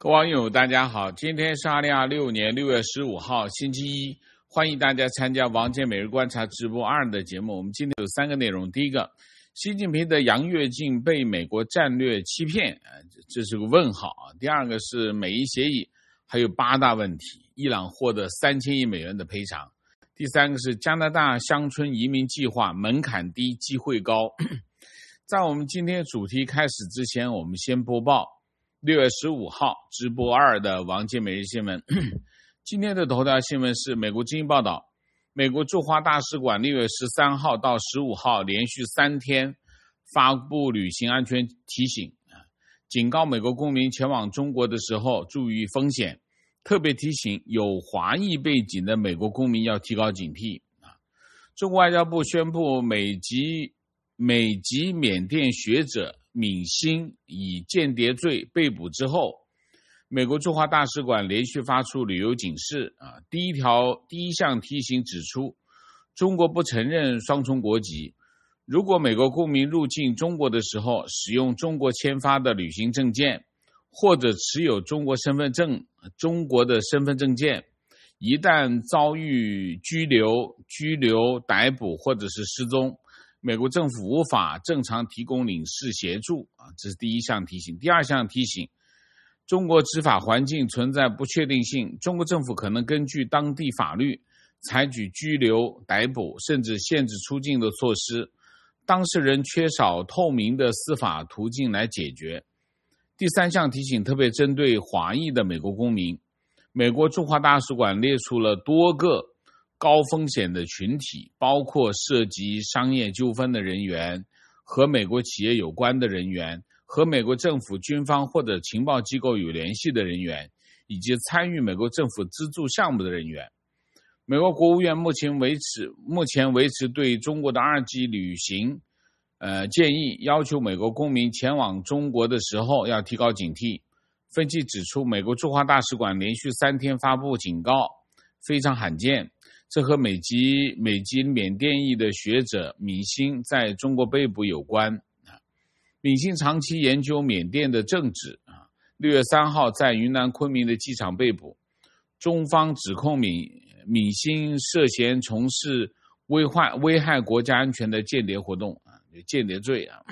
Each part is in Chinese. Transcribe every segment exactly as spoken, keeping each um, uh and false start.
各位网友大家好，今天是二零二六年六月十五号星期一，欢迎大家参加王健每日观察直播二的节目。我们今天有三个内容，第一个，习近平的杨跃进被美国战略欺骗，这是个问号。第二个是美伊协议，还有八大问题，伊朗获得三千亿美元的赔偿。第三个是加拿大乡村移民计划门槛低，机会高。在我们今天主题开始之前，我们先播报六月十五号直播二的王健每日新闻。今天的头条新闻是美国之音报道，美国驻华大使馆六月十三号到十五号连续三天发布旅行安全提醒，警告美国公民前往中国的时候注意风险，特别提醒有华裔背景的美国公民要提高警惕。中国外交部宣布美籍美籍缅甸学者闵欣以间谍罪被捕之后，美国驻华大使馆连续发出旅游警示。啊，第一条第一项提醒指出，中国不承认双重国籍。如果美国公民入境中国的时候使用中国签发的旅行证件，或者持有中国身份证、中国的身份证件，一旦遭遇拘留、拘留、逮捕或者是失踪，美国政府无法正常提供领事协助。啊，这是第一项提醒。第二项提醒，中国执法环境存在不确定性，中国政府可能根据当地法律采取拘留、逮捕甚至限制出境的措施，当事人缺少透明的司法途径来解决。第三项提醒特别针对华裔的美国公民，美国驻华大使馆列出了多个高风险的群体，包括涉及商业纠纷的人员，和美国企业有关的人员，和美国政府、军方或者情报机构有联系的人员，以及参与美国政府资助项目的人员。美国国务院目前维持目前维持对中国的二级旅行呃建议，要求美国公民前往中国的时候要提高警惕。分析指出，美国驻华大使馆连续三天发布警告，非常罕见。这和美籍美籍缅甸裔的学者闵欣在中国被捕有关。闵欣长期研究缅甸的政治，六月三号在云南昆明的机场被捕。中方指控闵闵欣涉嫌从事危害危害国家安全的间谍活动，间谍罪啊。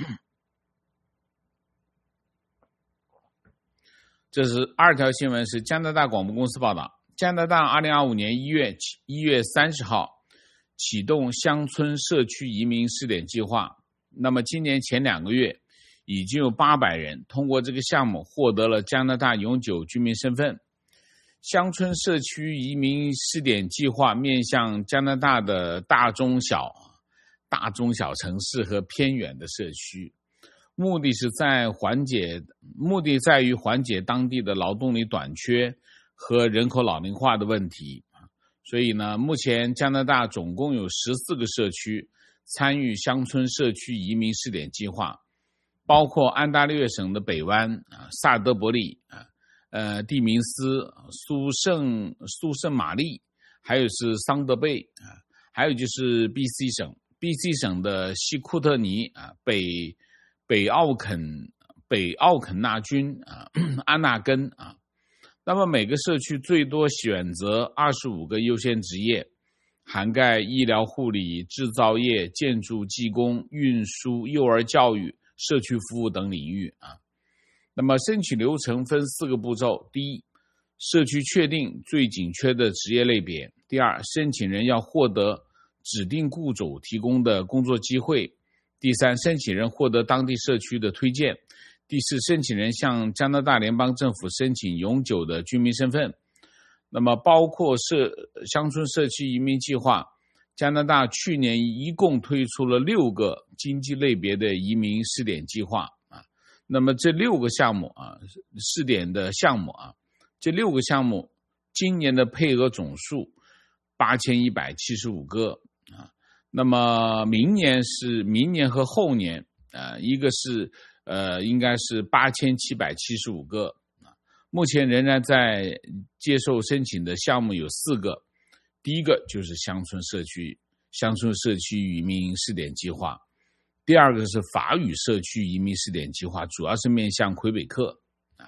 这是二条新闻，是加拿大广播公司报道。加拿大二零二五年一月一月三十号启动乡村社区移民试点计划。那么今年前两个月已经有八百人通过这个项目获得了加拿大永久居民身份。乡村社区移民试点计划面向加拿大的大中小大中小城市和偏远的社区，目的是在缓解目的在于缓解当地的劳动力短缺和人口老龄化的问题。所以呢，目前加拿大总共有十四个社区参与乡村社区移民试点计划，包括安大略省的北湾、萨德伯利、呃蒂明斯、苏圣苏圣玛丽，还有是桑德贝，还有就是 B C 省 B C 省的西库特尼、北北奥肯北奥肯纳郡、安纳根啊。那么每个社区最多选择二十五个优先职业，涵盖医疗护理、制造业、建筑技工、运输、幼儿教育、社区服务等领域啊。那么申请流程分四个步骤：第一，社区确定最紧缺的职业类别；第二，申请人要获得指定雇主提供的工作机会；第三，申请人获得当地社区的推荐；第四，申请人向加拿大联邦政府申请永久的居民身份。那么包括社乡村社区移民计划，加拿大去年一共推出了六个经济类别的移民试点计划啊。那么这六个项目啊，试点的项目啊，这六个项目今年的配额总数八千一百七十五个啊。那么明年是明年和后年啊，一个是呃，应该是八千七百七十五个。目前仍然在接受申请的项目有四个，第一个就是乡村社区乡村社区移民试点计划，第二个是法语社区移民试点计划，主要是面向魁北克啊，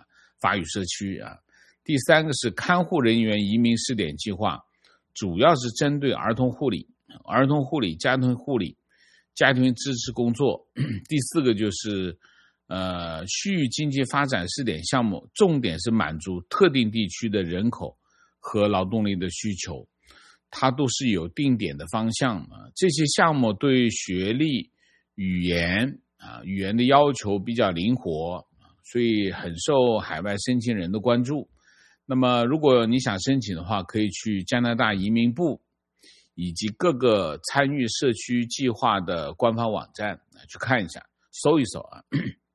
法语社区啊。第三个是看护人员移民试点计划，主要是针对儿童护理、儿童护理、家庭护理、家庭支持工作。第四个就是呃区域经济发展试点项目，重点是满足特定地区的人口和劳动力的需求，它都是有定点的方向啊。这些项目对学历、语言啊语言的要求比较灵活，所以很受海外申请人的关注。那么如果你想申请的话，可以去加拿大移民部以及各个参与社区计划的官方网站去看一下，搜一搜啊。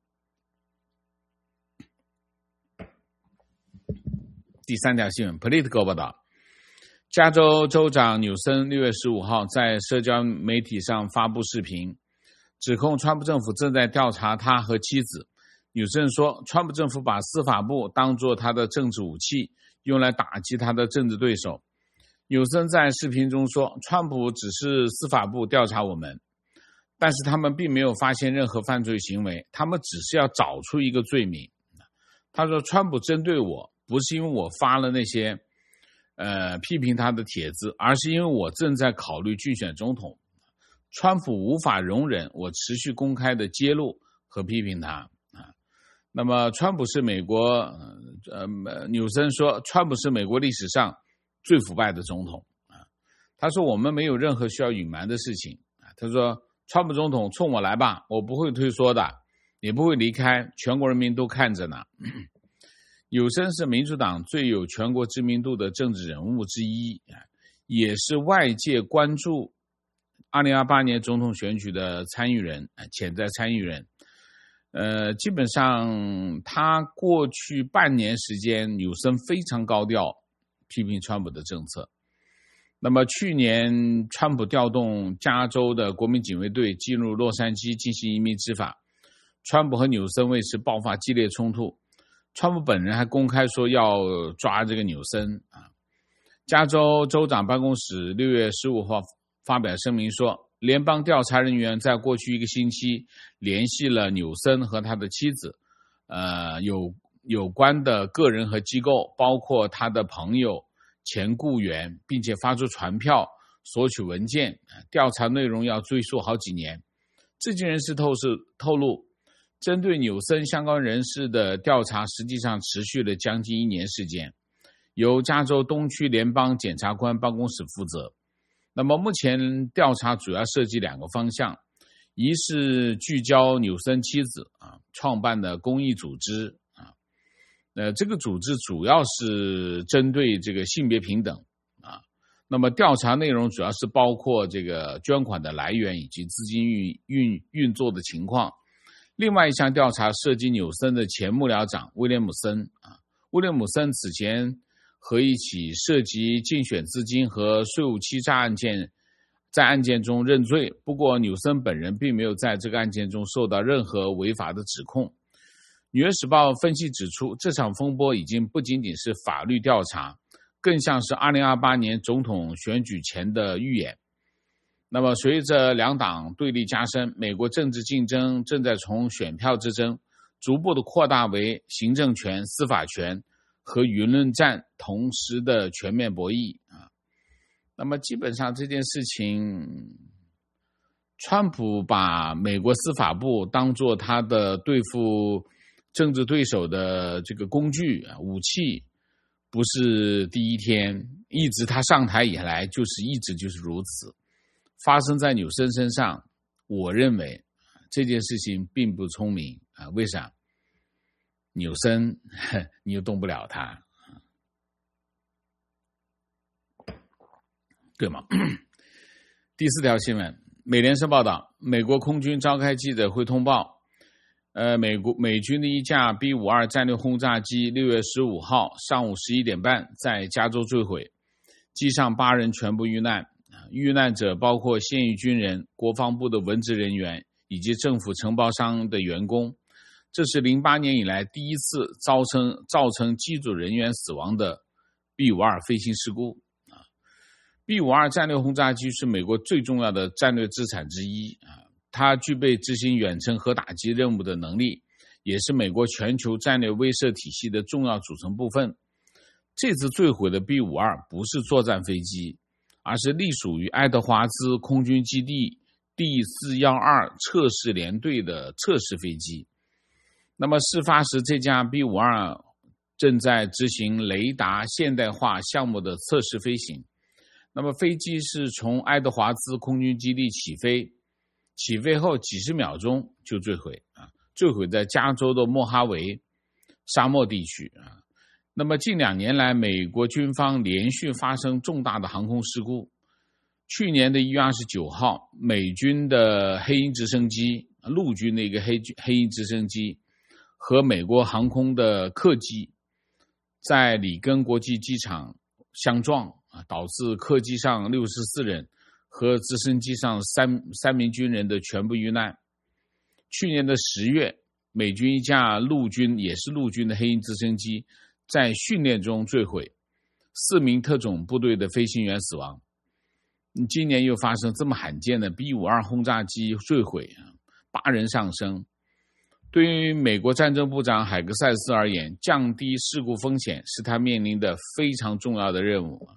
第三条新闻 Politico 报道，加州州长纽森六月十五号在社交媒体上发布视频，指控川普政府正在调查他和妻子。纽森说，川普政府把司法部当作他的政治武器，用来打击他的政治对手。纽森在视频中说，川普只是司法部调查我们，但是他们并没有发现任何犯罪行为，他们只是要找出一个罪名。他说，川普针对我，不是因为我发了那些呃批评他的帖子，而是因为我正在考虑竞选总统。川普无法容忍我持续公开的揭露和批评他。那么川普是美国呃纽森说，川普是美国历史上最腐败的总统啊。他说，我们没有任何需要隐瞒的事情啊。他说，川普总统冲我来吧，我不会退缩的，也不会离开，全国人民都看着呢。纽森是民主党最有全国知名度的政治人物之一，也是外界关注二零二八年总统选举的参与人，潜在参与人。呃，基本上他过去半年时间，纽森非常高调批评川普的政策。那么去年川普调动加州的国民警卫队进入洛杉矶进行移民执法，川普和纽森为此爆发激烈冲突。川普本人还公开说要抓这个纽森啊。加州州长办公室六月十五号发表声明说，联邦调查人员在过去一个星期联系了纽森和他的妻子，呃，有有关的个人和机构，包括他的朋友、前雇员，并且发出传票索取文件，调查内容要追溯好几年。知情人士透是透露，针对纽森相关人士的调查实际上持续了将近一年时间，由加州东区联邦检察官办公室负责。那么目前调查主要涉及两个方向，一是聚焦纽森妻子啊创办的公益组织啊，呃这个组织主要是针对这个性别平等啊。那么调查内容主要是包括这个捐款的来源以及资金运运运作的情况。另外一项调查涉及纽森的前幕僚长威廉姆森啊，威廉姆森此前和一起涉及竞选资金和税务欺诈案件，在案件中认罪。不过纽森本人并没有在这个案件中受到任何违法的指控。纽约时报分析指出，这场风波已经不仅仅是法律调查，更像是二零二八年总统选举前的预演。那么随着两党对立加深，美国政治竞争正在从选票之争逐步的扩大为行政权、司法权和舆论战同时的全面博弈啊。那么基本上这件事情，川普把美国司法部当作他的对付政治对手的这个工具武器，不是第一天，一直他上台以来就是一直就是如此。发生在纽森身上，我认为这件事情并不聪明啊。为啥？纽森你又动不了他，对吗？第四条新闻，美联社报道，美国空军召开记者会通报，呃，美国美军的一架 B 五十二 战略轰炸机六月十五号上午十一点半在加州坠毁，机上八人全部遇难。遇难者包括现役军人、国防部的文职人员以及政府承包商的员工。这是零八年以来第一次造成造成机组人员死亡的 B 五十二 飞行事故。B 五十二 战略轰炸机是美国最重要的战略资产之一，它具备执行远程核打击任务的能力， 也是美国全球战略威慑体系的重要组成部分。这次坠毁的 B 五十二 不是作战飞机，而是隶属于爱德华兹空军基地第四一二测试联队的测试飞机。那么事发时，这架 B 五十二 正在执行雷达现代化项目的测试飞行。那么飞机是从爱德华兹空军基地起飞，起飞后几十秒钟就坠毁啊，坠毁在加州的莫哈维沙漠地区啊。那么近两年来，美国军方连续发生重大的航空事故。去年的一月二十九号，美军的黑鹰直升机，陆军的一个黑黑鹰直升机和美国航空的客机在里根国际机场相撞啊，导致客机上六十四人和直升机上三三名军人的全部遇难。去年的十月，美军一架陆军也是陆军的黑鹰直升机在训练中坠毁，四名特种部队的飞行员死亡。今年又发生这么罕见的 B 五十二 轰炸机坠毁，八人丧生。对于美国战争部长海格塞斯而言，降低事故风险是他面临的非常重要的任务。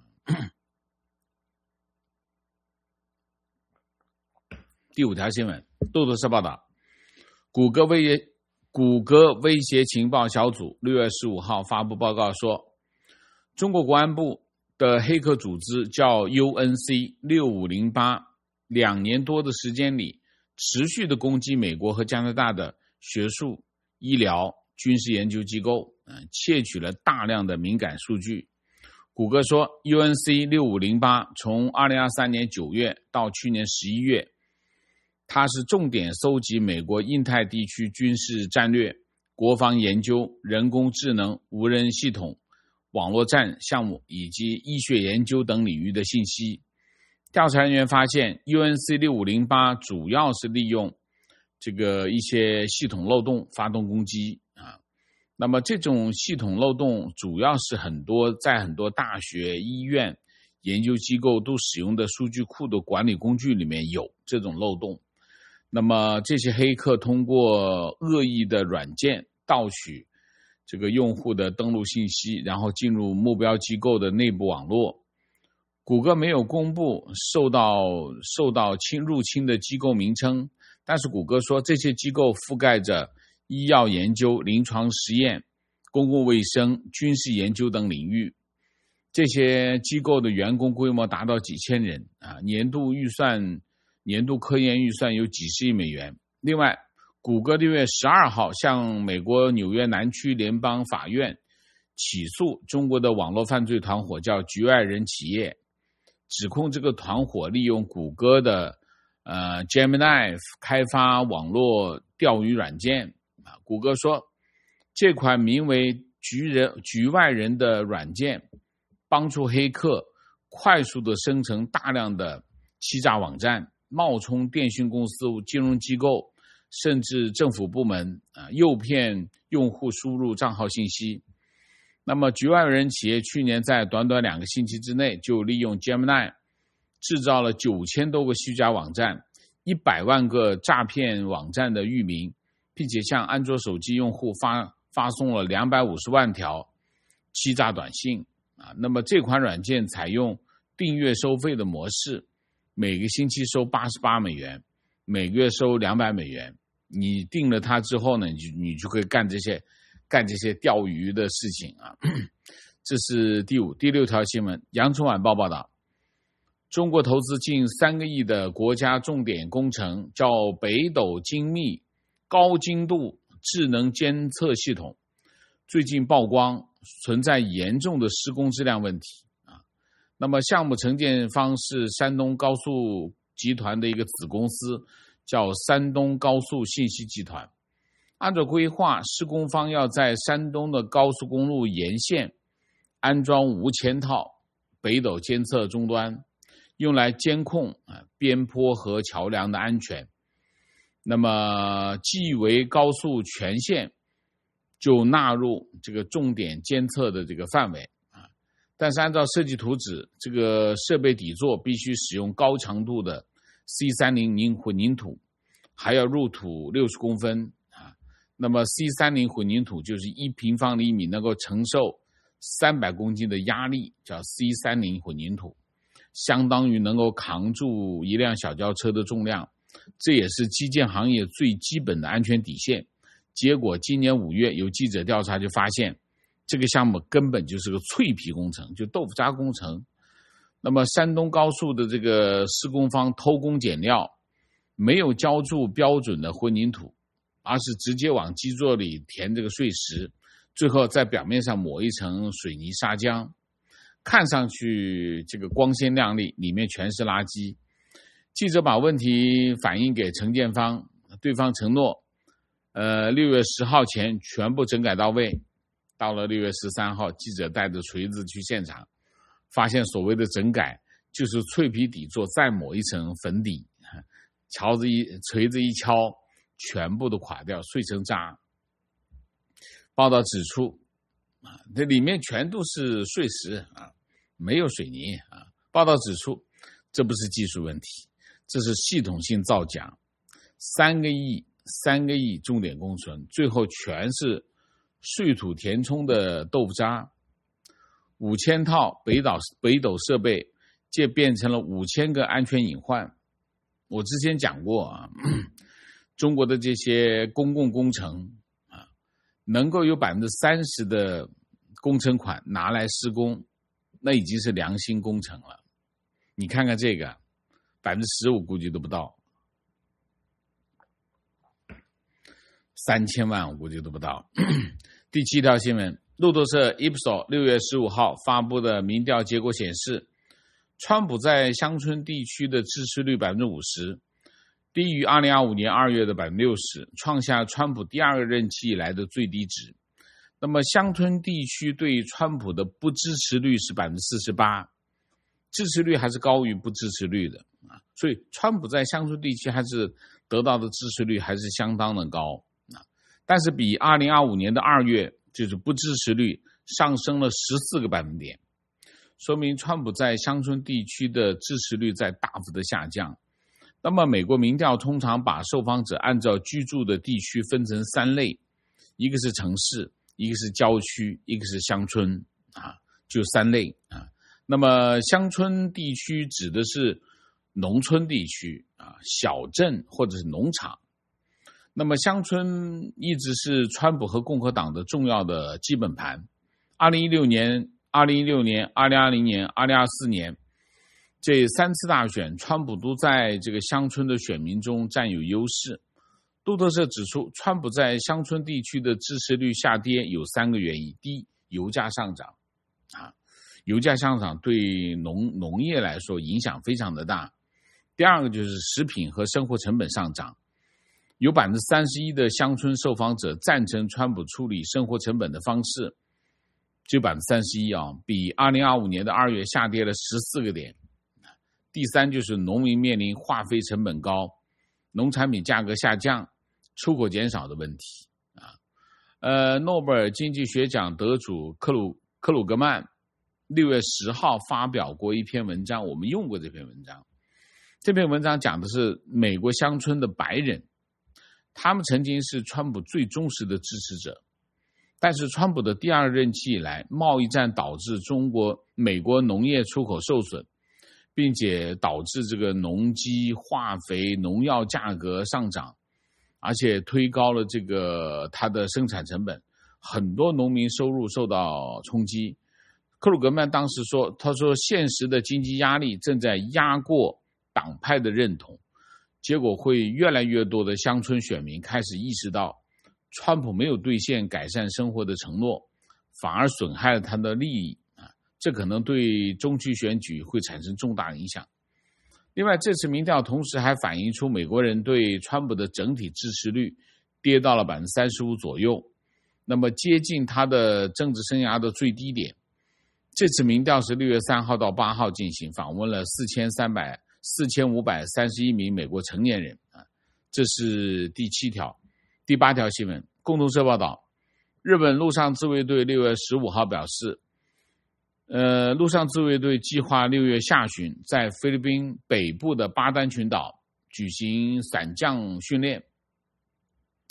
第五条新闻，路透社报道，谷歌威谷歌威胁情报小组六月十五号发布报告说，中国国安部的黑客组织叫 U N C 六五零八，两年多的时间里，持续的攻击美国和加拿大的学术、医疗、军事研究机构，呃、窃取了大量的敏感数据。谷歌说 U N C 六五零八 从二零二三年九月到去年十一月，它是重点搜集美国印太地区军事战略、国防研究、人工智能、无人系统、网络战项目以及医学研究等领域的信息。调查人员发现 U N C 六五零八 主要是利用这个一些系统漏洞发动攻击啊。那么这种系统漏洞主要是很多在很多大学、医院、研究机构都使用的数据库的管理工具里面有这种漏洞。那么这些黑客通过恶意的软件盗取这个用户的登录信息，然后进入目标机构的内部网络。谷歌没有公布受到受到侵入侵的机构名称，但是谷歌说这些机构覆盖着医药研究、临床实验、公共卫生、军事研究等领域。这些机构的员工规模达到几千人啊，年度预算年度科研预算有几十亿美元。另外，谷歌六月十二号向美国纽约南区联邦法院起诉中国的网络犯罪团伙叫局外人企业，指控这个团伙利用谷歌的呃 Gemini 开发网络钓鱼软件。谷歌说，这款名为局人局外人的软件帮助黑客快速地生成大量的欺诈网站，冒充电信公司、金融机构甚至政府部门啊，诱骗用户输入账号信息。那么局外人企业去年在短短两个星期之内就利用 Gemini 制造了九千多个虚假网站、一百万个诈骗网站的域名，并且向安卓手机用户发发送了两百五十万条欺诈短信啊。那么这款软件采用订阅收费的模式，每个星期收八十八美元，每个月收两百美元。你订了它之后呢，你就你就可以干这些干这些钓鱼的事情啊。这是第五、第六条新闻。羊城晚报报道，中国投资近三个亿的国家重点工程叫北斗精密高精度智能监测系统，最近曝光存在严重的施工质量问题啊。那么项目承建方是山东高速集团的一个子公司，叫山东高速信息集团。按照规划，施工方要在山东的高速公路沿线安装五千套北斗监测终端，用来监控边坡和桥梁的安全。那么既为高速全线就纳入这个重点监测的这个范围啊，但是按照设计图纸，这个设备底座必须使用高强度的 C 三十 混凝土，还要入土六十公分啊。 那么 C 三十 混凝土就是一平方厘米能够承受三百公斤的压力，叫 C 三十 混凝土，相当于能够扛住一辆小轿车的重量，这也是基建行业最基本的安全底线。结果今年五月有记者调查就发现，这个项目根本就是个脆皮工程，就豆腐渣工程。那么山东高速的这个施工方偷工减料，没有浇筑标准的混凝土，而是直接往基座里填这个碎石，最后在表面上抹一层水泥砂浆，看上去这个光鲜亮丽，里面全是垃圾。记者把问题反映给承建方，对方承诺呃，六月十号前全部整改到位。到了六月十三号，记者带着锤子去现场，发现所谓的整改就是脆皮底座再抹一层粉底，敲子一锤子一敲，全部都垮掉，碎成渣。报道指出啊，这里面全都是碎石啊，没有水泥啊。报道指出，这不是技术问题，这是系统性造假。三个亿，三个亿重点工程，最后全是碎土填充的豆腐渣。五千套北斗北斗设备，这变成了五千个安全隐患。我之前讲过啊，中国的这些公共工程啊，能够有百分之三十的工程款拿来施工，那已经是良心工程了。你看看这个，百分之十五估计都不到，三千万我估计都不到。第七条新闻，路透社 Ipsos 六月十五号发布的民调结果显示，川普在乡村地区的支持率 百分之五十， 低于二零二五年二月的 百分之六十， 创下川普第二个任期以来的最低值。那么乡村地区对川普的不支持率是 百分之四十八， 支持率还是高于不支持率的。所以川普在乡村地区还是得到的支持率还是相当的高，但是比二零二五年的二月就是不支持率上升了十四个百分点，说明川普在乡村地区的支持率在大幅的下降。那么美国民调通常把受访者按照居住的地区分成三类，一个是城市，一个是郊区，一个是乡村啊，就三类啊。那么乡村地区指的是农村地区啊，小镇或者是农场。那么乡村一直是川普和共和党的重要的基本盘。二零一六年、二零一六年、二零二零年、二零二四年这三次大选，川普都在这个乡村的选民中占有优势。路透社指出，川普在乡村地区的支持率下跌有三个原因：第一，油价上涨啊，油价上涨对农农业来说影响非常的大；第二个就是食品和生活成本上涨。有 百分之三十一 的乡村受访者赞成川普处理生活成本的方式，只有 百分之三十一 啊，比二零二五年的二月下跌了十四个点。第三就是农民面临化肥成本高、农产品价格下降、出口减少的问题啊。呃，诺贝尔经济学奖得主克鲁克鲁格曼六月十号发表过一篇文章，我们用过这篇文章。这篇文章讲的是美国乡村的白人，他们曾经是川普最忠实的支持者，但是川普的第二任期以来，贸易战导致中国美国农业出口受损，并且导致这个农机、化肥、农药价格上涨，而且推高了这个它的生产成本，很多农民收入受到冲击。克鲁格曼当时说，他说现实的经济压力正在压过党派的认同，结果会越来越多的乡村选民开始意识到，川普没有兑现改善生活的承诺，反而损害了他的利益啊，这可能对中期选举会产生重大影响。另外，这次民调同时还反映出美国人对川普的整体支持率跌到了 百分之三十五 左右，那么接近他的政治生涯的最低点。这次民调是六月三号到八号进行，访问了四千五百三十一名美国成年人啊，这是第七条。第八条新闻，共同社报道，日本陆上自卫队六月十五号表示，呃，陆上自卫队计划六月下旬在菲律宾北部的巴丹群岛举行伞降训练。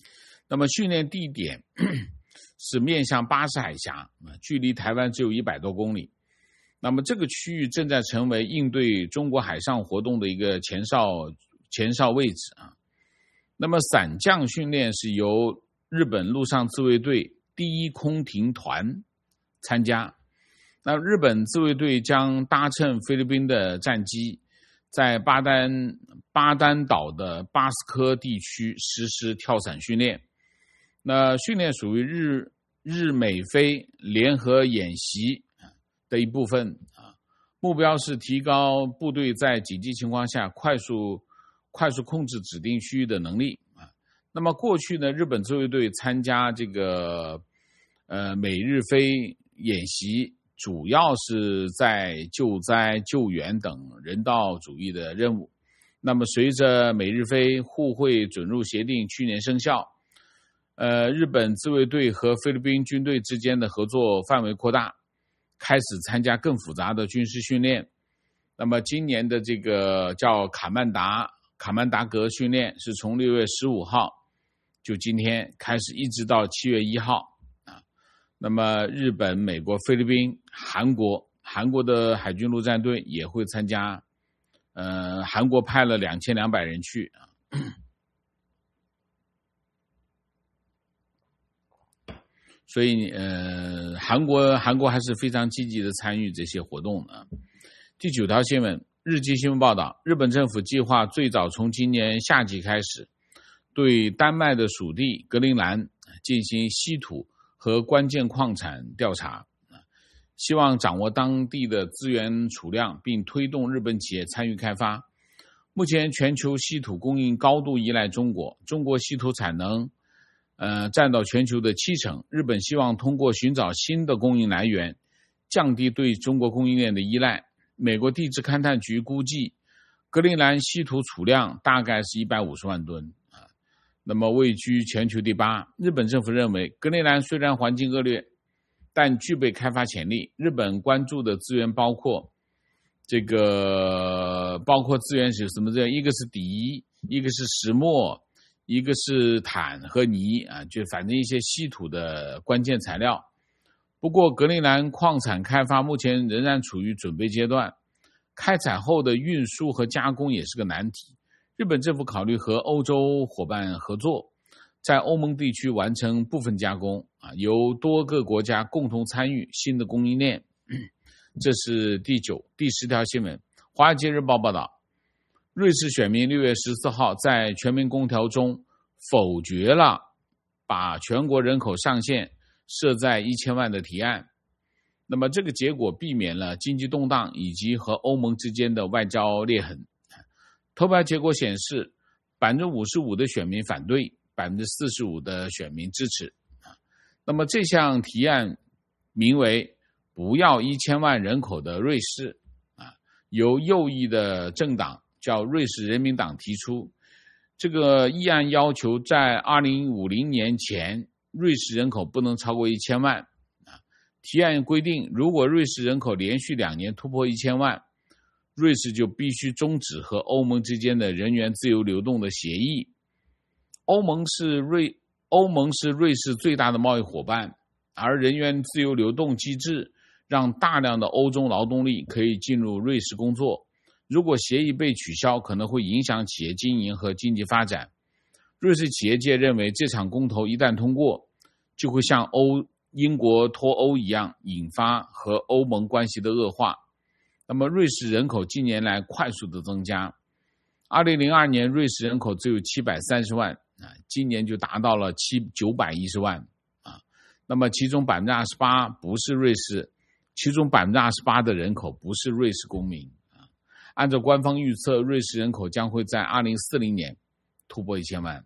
那么训练地点是面向巴士海峡，距离台湾只有一百多公里。那么这个区域正在成为应对中国海上活动的一个前哨前哨位置啊。那么伞降训练是由日本陆上自卫队第一空挺团参加。那日本自卫队将搭乘菲律宾的战机，在巴丹巴丹岛的巴斯科地区实施跳伞训练。那训练属于日日美菲联合演习的一部分啊，目标是提高部队在紧急情况下快速快速控制指定区域的能力啊。那么过去呢，日本自卫队参加这个呃美日菲演习，主要是在救灾、救援等人道主义的任务。那么随着美日菲互惠准入协定去年生效，呃，日本自卫队和菲律宾军队之间的合作范围扩大，开始参加更复杂的军事训练。那么今年的这个叫卡曼达卡曼达格训练是从六月十五号就今天开始，一直到七月一号啊。那么日本、美国、菲律宾、韩国，韩国的海军陆战队也会参加，呃，韩国派了两千两百人去啊。所以呃，韩国韩国还是非常积极的参与这些活动的。第九条新闻，日经新闻报道，日本政府计划最早从今年夏季开始，对丹麦的属地格陵兰进行稀土和关键矿产调查，希望掌握当地的资源储量，并推动日本企业参与开发。目前全球稀土供应高度依赖中国，中国稀土产能呃，占到全球的七成。日本希望通过寻找新的供应来源，降低对中国供应链的依赖。美国地质勘探局估计，格陵兰稀土储量大概是一百五十万吨啊，那么位居全球第八。日本政府认为，格陵兰虽然环境恶劣，但具备开发潜力。日本关注的资源包括这个，包括资源是什么资源？一个是锂，一个是石墨，一个是钽和泥啊，就反正一些稀土的关键材料。不过格陵兰矿产开发目前仍然处于准备阶段，开采后的运输和加工也是个难题。日本政府考虑和欧洲伙伴合作，在欧盟地区完成部分加工啊，由多个国家共同参与新的供应链。这是第九、第十条新闻。华尔街日报报道，瑞士选民六月十四号在全民公投中否决了把全国人口上限设在一千万的提案。那么这个结果避免了经济动荡以及和欧盟之间的外交裂痕。投票结果显示 百分之五十五 的选民反对， 百分之四十五 的选民支持。那么这项提案名为不要一千万人口的瑞士啊，由右翼的政党叫瑞士人民党提出。这个议案要求在二零五零年前瑞士人口不能超过一千万。提案规定，如果瑞士人口连续两年突破一千万，瑞士就必须终止和欧盟之间的人员自由流动的协议。欧盟是瑞欧盟是瑞士最大的贸易伙伴，而人员自由流动机制让大量的欧洲劳动力可以进入瑞士工作。如果协议被取消，可能会影响企业经营和经济发展。瑞士企业界认为，这场公投一旦通过，就会像欧英国脱欧一样，引发和欧盟关系的恶化。那么瑞士人口近年来快速的增加，二零零二年瑞士人口只有七百三十万啊，今年就达到了九百一十万啊。那么其中 百分之二十八 不是瑞士，其中 百分之二十八 的人口不是瑞士公民啊。按照官方预测，瑞士人口将会在二零四零年突破一千万。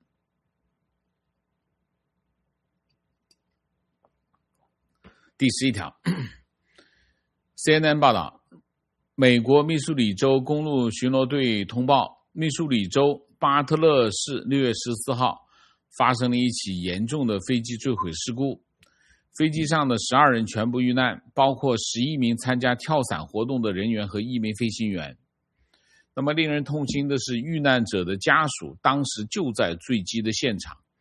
第十一条 C N N 报道，美国密苏里州公路巡逻队通报，密苏里州巴特勒市六月十四号发生了一起严重的飞机坠毁事故，飞机上的十二人全部遇难，包括十一名参加跳伞活动的人员和一名飞行员。那么令人痛心的是，遇难者的家属当时就在坠机的现场，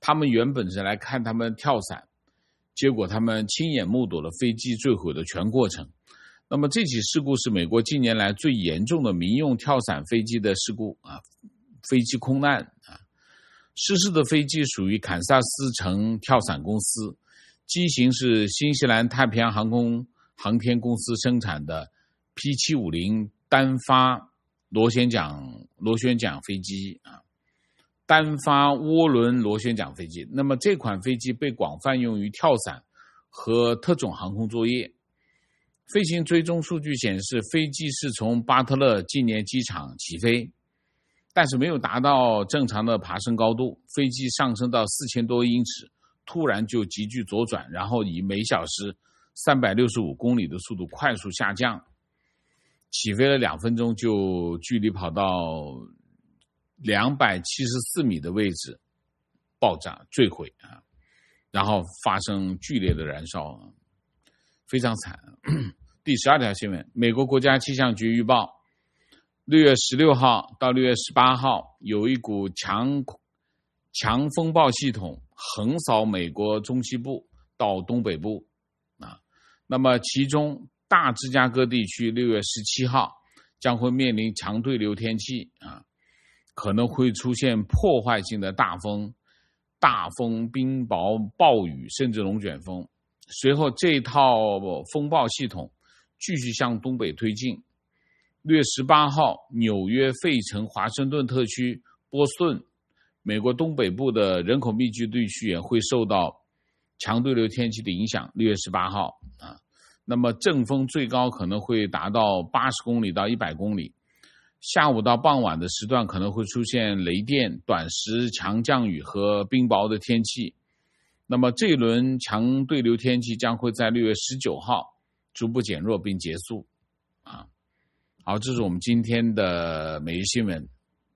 他们原本是来看他们跳伞，结果他们亲眼目睹了飞机坠毁的全过程。那么这起事故是美国近年来最严重的民用跳伞飞机的事故啊，飞机空难啊。失事的飞机属于堪萨斯城跳伞公司，机型是新西兰太平洋航空航天公司生产的 P 七五零 单发螺旋桨螺旋桨飞机啊，单发涡轮螺旋桨飞机。那么这款飞机被广泛用于跳伞和特种航空作业。飞行追踪数据显示，飞机是从巴特勒纪念机场起飞，但是没有达到正常的爬升高度，飞机上升到四千多英尺，突然就急剧左转，然后以每小时三百六十五公里的速度快速下降，起飞了两分钟就距离跑到两百七十四米的位置爆炸坠毁啊，然后发生剧烈的燃烧，非常惨。第十二条新闻，美国国家气象局预报，六月十六号到六月十八号有一股强强风暴系统横扫美国中西部到东北部啊，那么其中大芝加哥地区六月十七号将会面临强对流天气啊，可能会出现破坏性的大风、大风、冰雹、暴雨，甚至龙卷风。随后这套风暴系统继续向东北推进。六月十八号，纽约、费城、华盛顿特区、波士顿，美国东北部的人口密集地区也会受到强对流天气的影响。六月十八号啊，那么阵风最高可能会达到八十公里到一百公里。下午到傍晚的时段可能会出现雷电、短时强降雨和冰雹的天气。那么这一轮强对流天气将会在六月十九号逐步减弱并结束啊。好，这是我们今天的每日新闻。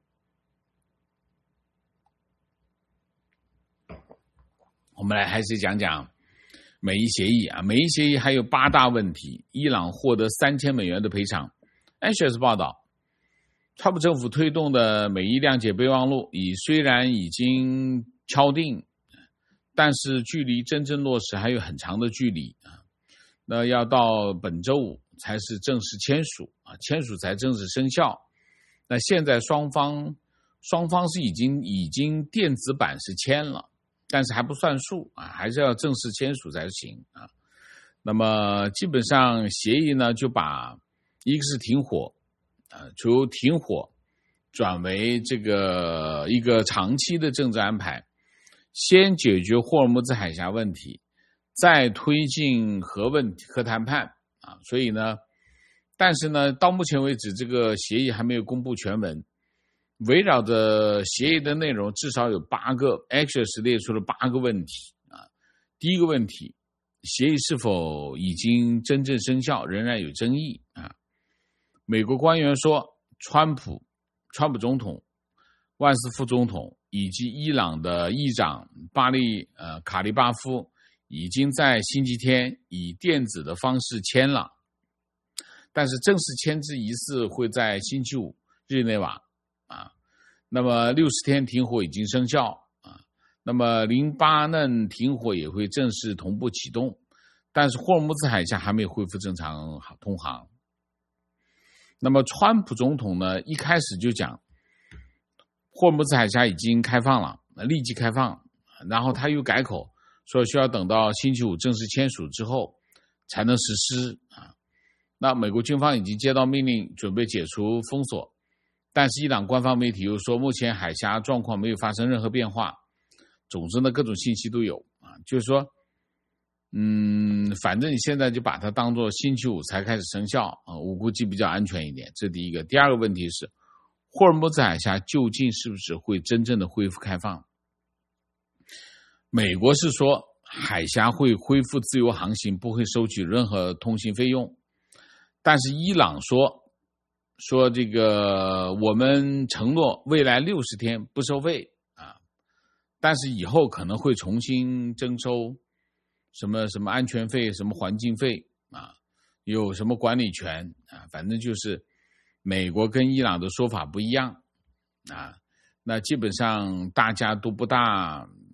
我们来还是讲讲美伊协议啊。美伊协议还有八大问题，伊朗获得三千美元的赔偿。Axios 报道，川普政府推动的美伊谅解备忘录已虽然已经敲定，但是距离真正落实还有很长的距离啊。那要到本周五才是正式签署啊，签署才正式生效。那现在双方双方是已经已经电子版是签了，但是还不算数啊，还是要正式签署才行啊。那么基本上协议呢，就把一个是停火啊，由停火转为这个一个长期的政治安排，先解决霍尔木兹海峡问题，再推进核问题核谈判啊。所以呢，但是呢，到目前为止这个协议还没有公布全文。围绕着协议的内容，至少有八个 Axios 列出了八个问题啊。第一个问题，协议是否已经真正生效，仍然有争议啊。美国官员说，川普、川普总统、万斯副总统以及伊朗的议长巴利呃卡利巴夫已经在星期天以电子的方式签了，但是正式签字仪式会在星期五日内瓦啊。那么六十天停火已经生效啊。那么黎巴嫩停火也会正式同步启动，但是霍尔木兹海峡还没有恢复正常通航。那么川普总统呢，一开始就讲霍尔木兹海峡已经开放了，立即开放，然后他又改口说需要等到星期五正式签署之后才能实施啊。那美国军方已经接到命令，准备解除封锁，但是伊朗官方媒体又说目前海峡状况没有发生任何变化。总之呢，各种信息都有啊，就是说嗯，反正你现在就把它当作星期五才开始生效啊，我估计比较安全一点，这第一个。第二个问题是，霍尔木兹海峡究竟是不是会真正的恢复开放？美国是说海峡会恢复自由航行，不会收取任何通行费用，但是伊朗说说这个我们承诺未来六十天不收费啊，但是以后可能会重新征收什么什么安全费、什么环境费啊，有什么管理权啊，反正就是美国跟伊朗的说法不一样啊。那基本上大家都不大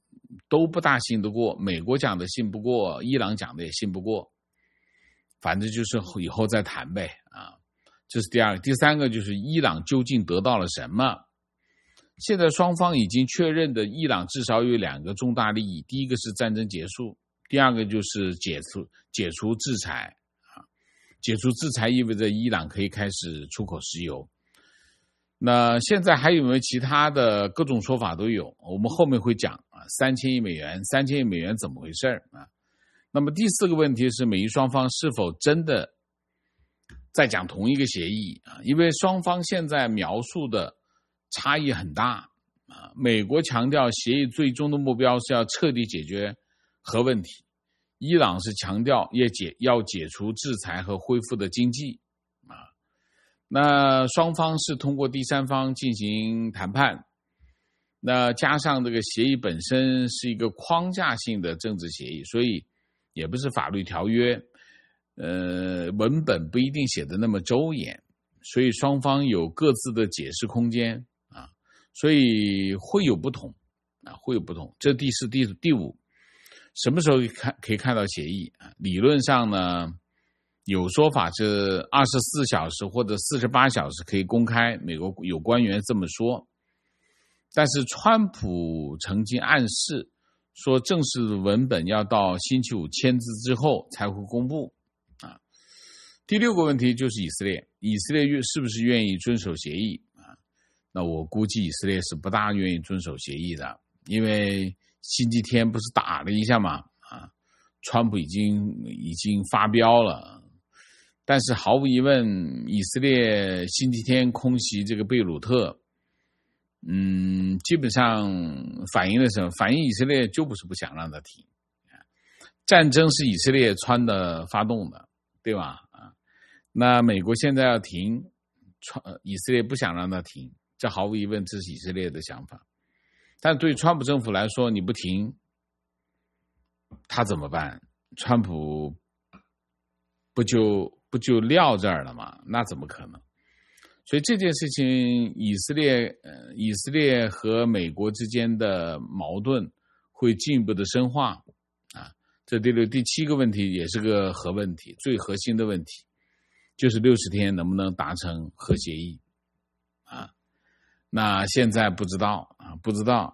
都不大信得过，美国讲的信不过，伊朗讲的也信不过，反正就是以后再谈呗啊。这是第二个。第三个就是伊朗究竟得到了什么？现在双方已经确认的，伊朗至少有两个重大利益，第一个是战争结束，第二个就是解除解除制裁啊。解除制裁意味着伊朗可以开始出口石油。那现在还有没有其他的各种说法都有，我们后面会讲啊。三千亿美元，三千亿美元怎么回事啊？那么第四个问题是，美伊双方是否真的在讲同一个协议啊？因为双方现在描述的差异很大啊。美国强调协议最终的目标是要彻底解决核问题，伊朗是强调也解要解除制裁和恢复的经济啊。那双方是通过第三方进行谈判，那加上这个协议本身是一个框架性的政治协议，所以也不是法律条约，呃，文本不一定写得那么周延，所以双方有各自的解释空间啊，所以会有不同啊，会有不同。这第四、第第五，什么时候看可以看到协议啊？理论上呢，有说法是二十四小时或者四十八小时可以公开，美国有官员这么说。但是川普曾经暗示说，正式的文本要到星期五签字之后才会公布啊。第六个问题就是以色列，以色列是不是愿意遵守协议啊？那我估计以色列是不大愿意遵守协议的，因为星期天不是打了一下嘛啊，川普已经已经发飙了。但是毫无疑问，以色列星期天空袭这个贝鲁特，嗯，基本上反映了什么？反映以色列就不是不想让它停，战争是以色列穿的发动的，对吧？啊，那美国现在要停，川以色列不想让它停，这毫无疑问这是以色列的想法。但对川普政府来说，你不停，他怎么办？川普不就不就撂这儿了吗？那怎么可能？所以这件事情，以色列呃，以色列和美国之间的矛盾会进一步的深化啊。这第六、第七个问题也是个核问题，最核心的问题就是六十天能不能达成核协议啊？那现在不知道啊，不知道。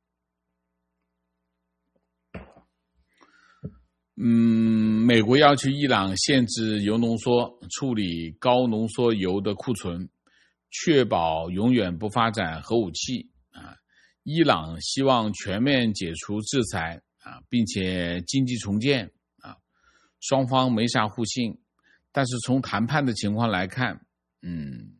嗯，美国要求伊朗限制铀浓缩，处理高浓缩铀的库存，确保永远不发展核武器啊。伊朗希望全面解除制裁啊，并且经济重建啊。双方没啥互信，但是从谈判的情况来看，嗯，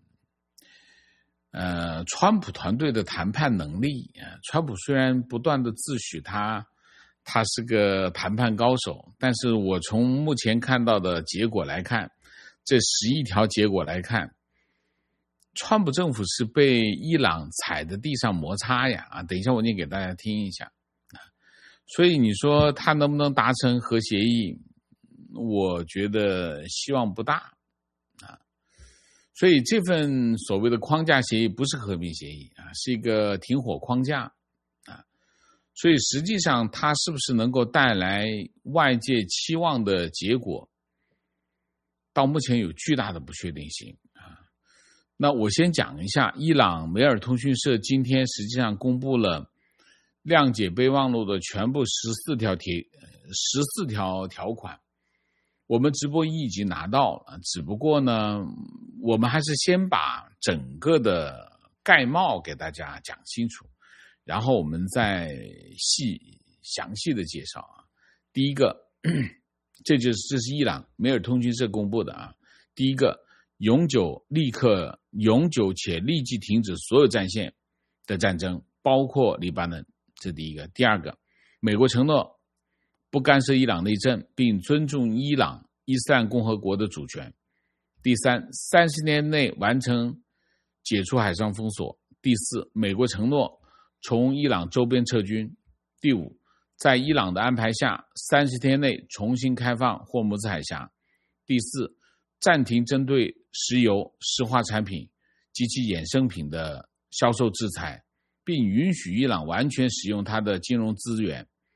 呃，川普团队的谈判能力啊，川普虽然不断的自诩他。他是个谈判高手，但是我从目前看到的结果来看，这十一条结果来看，川普政府是被伊朗踩在地上摩擦呀！啊，等一下我念给大家听一下。所以你说他能不能达成核协议？我觉得希望不大啊。所以这份所谓的框架协议不是和平协议啊，是一个停火框架。所以实际上它是不是能够带来外界期望的结果，到目前有巨大的不确定性啊。那我先讲一下，伊朗梅尔通讯社今天实际上公布了谅解备忘录的全部十四条贴十四条条款，我们直播已经拿到了，只不过呢，我们还是先把整个的概貌给大家讲清楚。然后我们再细详细的介绍啊。第一个，这就是这是伊朗梅尔通讯社公布的啊。第一个，永久立刻永久且立即停止所有战线的战争，包括黎巴嫩，这第一个。第二个，美国承诺不干涉伊朗内政，并尊重伊朗伊斯兰共和国的主权。第三，三十年内完成解除海上封锁。第四，美国承诺从伊朗周边撤军。第五，在伊朗的安排下，三十天内重新开放霍姆兹海峡。第四，暂停针对石油、石化产品及其衍生品的销售制裁，并允许伊朗完全使用它的金融资源，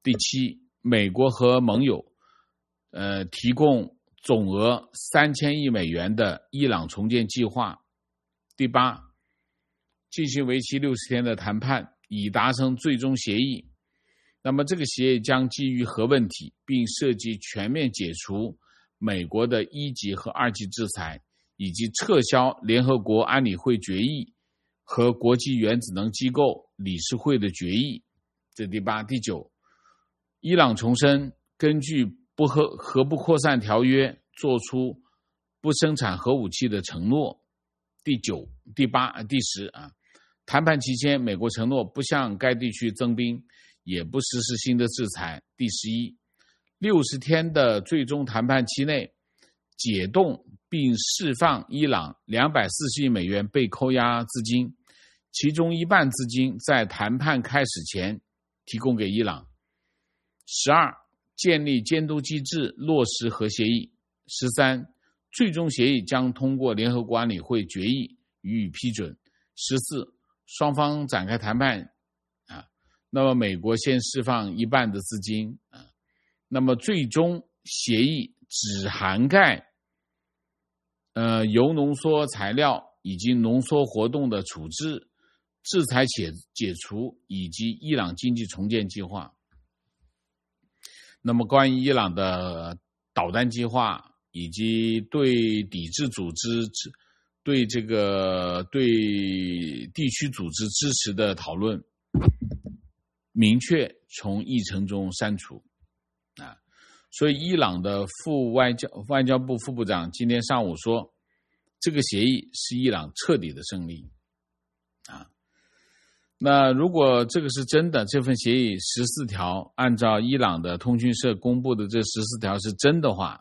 第七，美国和盟友呃提供总额三千亿美元的伊朗重建计划。第八，进行为期六十天的谈判，以达成最终协议。那么这个协议将基于核问题，并涉及全面解除美国的一级和二级制裁，以及撤销联合国安理会决议和国际原子能机构理事会的决议。这第八。第九，伊朗重申根据不核核不扩散条约做出不生产核武器的承诺。第九、第八、第十啊，谈判期间，美国承诺不向该地区增兵，也不实施新的制裁。第十一，六十天的最终谈判期内，解冻并释放伊朗两百四十亿美元被扣押资金，其中一半资金在谈判开始前提供给伊朗。十二，建立监督机制，落实核协议。十三，最终协议将通过联合国安理会决议予以批准。十四，双方展开谈判啊，那么美国先释放一半的资金啊，那么最终协议只涵盖呃铀浓缩材料以及浓缩活动的处置、制裁解解除以及伊朗经济重建计划。那么关于伊朗的导弹计划以及对抵制组织、对这个对地区组织支持的讨论，明确从议程中删除啊。所以伊朗的副外交外交部副部长今天上午说，这个协议是伊朗彻底的胜利啊。那如果这个是真的，这份协议十四条，按照伊朗的通讯社公布的这十四条是真的话，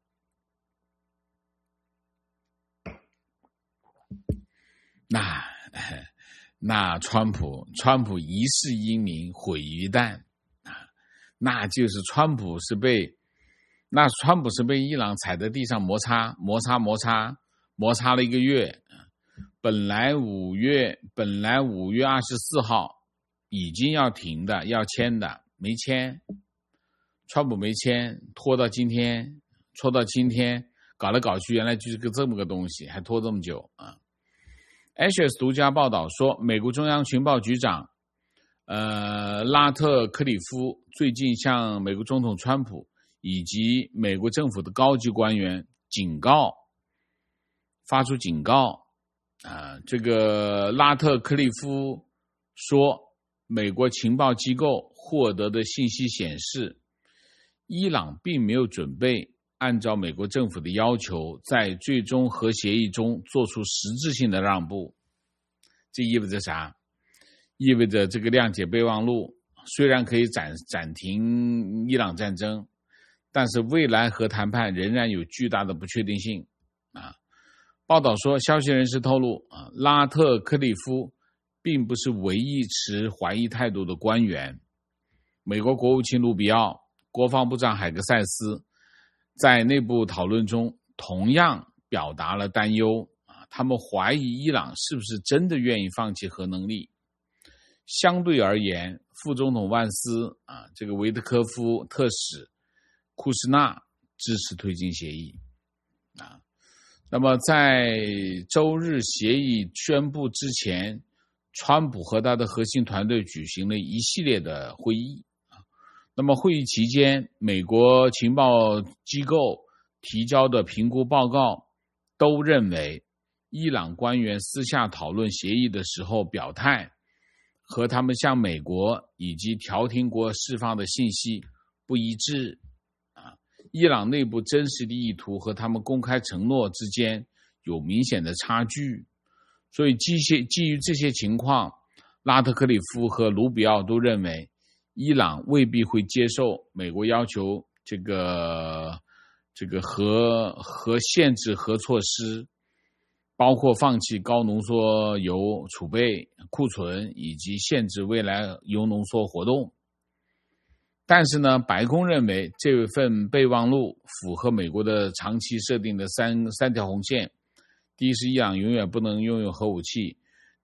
那那川普川普一世英名毁于一旦啊，那就是川普是被那川普是被伊朗踩在地上摩擦摩擦摩擦摩擦了一个月。本来五月本来五月二十四号已经要停的要签的，没签，川普没签，拖到今天，拖到今天，搞来搞去，原来就是个这么个东西，还拖这么久啊。Axios 独家报道说，美国中央情报局长呃拉特克里夫最近向美国总统川普以及美国政府的高级官员警告，发出警告啊。这个拉特克里夫说，美国情报机构获得的信息显示，伊朗并没有准备按照美国政府的要求，在最终核协议中做出实质性的让步。这意味着啥？意味着这个谅解备忘录虽然可以暂暂停伊朗战争，但是未来核谈判仍然有巨大的不确定性啊。报道说，消息人士透露啊，拉特克里夫并不是唯一持怀疑态度的官员。美国国务卿卢比奥、国防部长海格塞斯在内部讨论中同样表达了担忧啊，他们怀疑伊朗是不是真的愿意放弃核能力。相对而言，副总统万斯啊，这个维特科夫特使库什纳支持推进协议啊。那么在周日协议宣布之前，川普和他的核心团队举行了一系列的会议啊。那么会议期间，美国情报机构提交的评估报告都认为，伊朗官员私下讨论协议的时候表态和他们向美国以及调停国释放的信息不一致啊。伊朗内部真实的意图和他们公开承诺之间有明显的差距，所以基于这些情况，拉特克里夫和卢比奥都认为，伊朗未必会接受美国要求这个这个核核限制核措施，包括放弃高浓缩铀储备库存以及限制未来铀浓缩活动。但是呢，白宫认为这份备忘录符合美国的长期设定的三三条红线。第一是伊朗永远不能拥有核武器，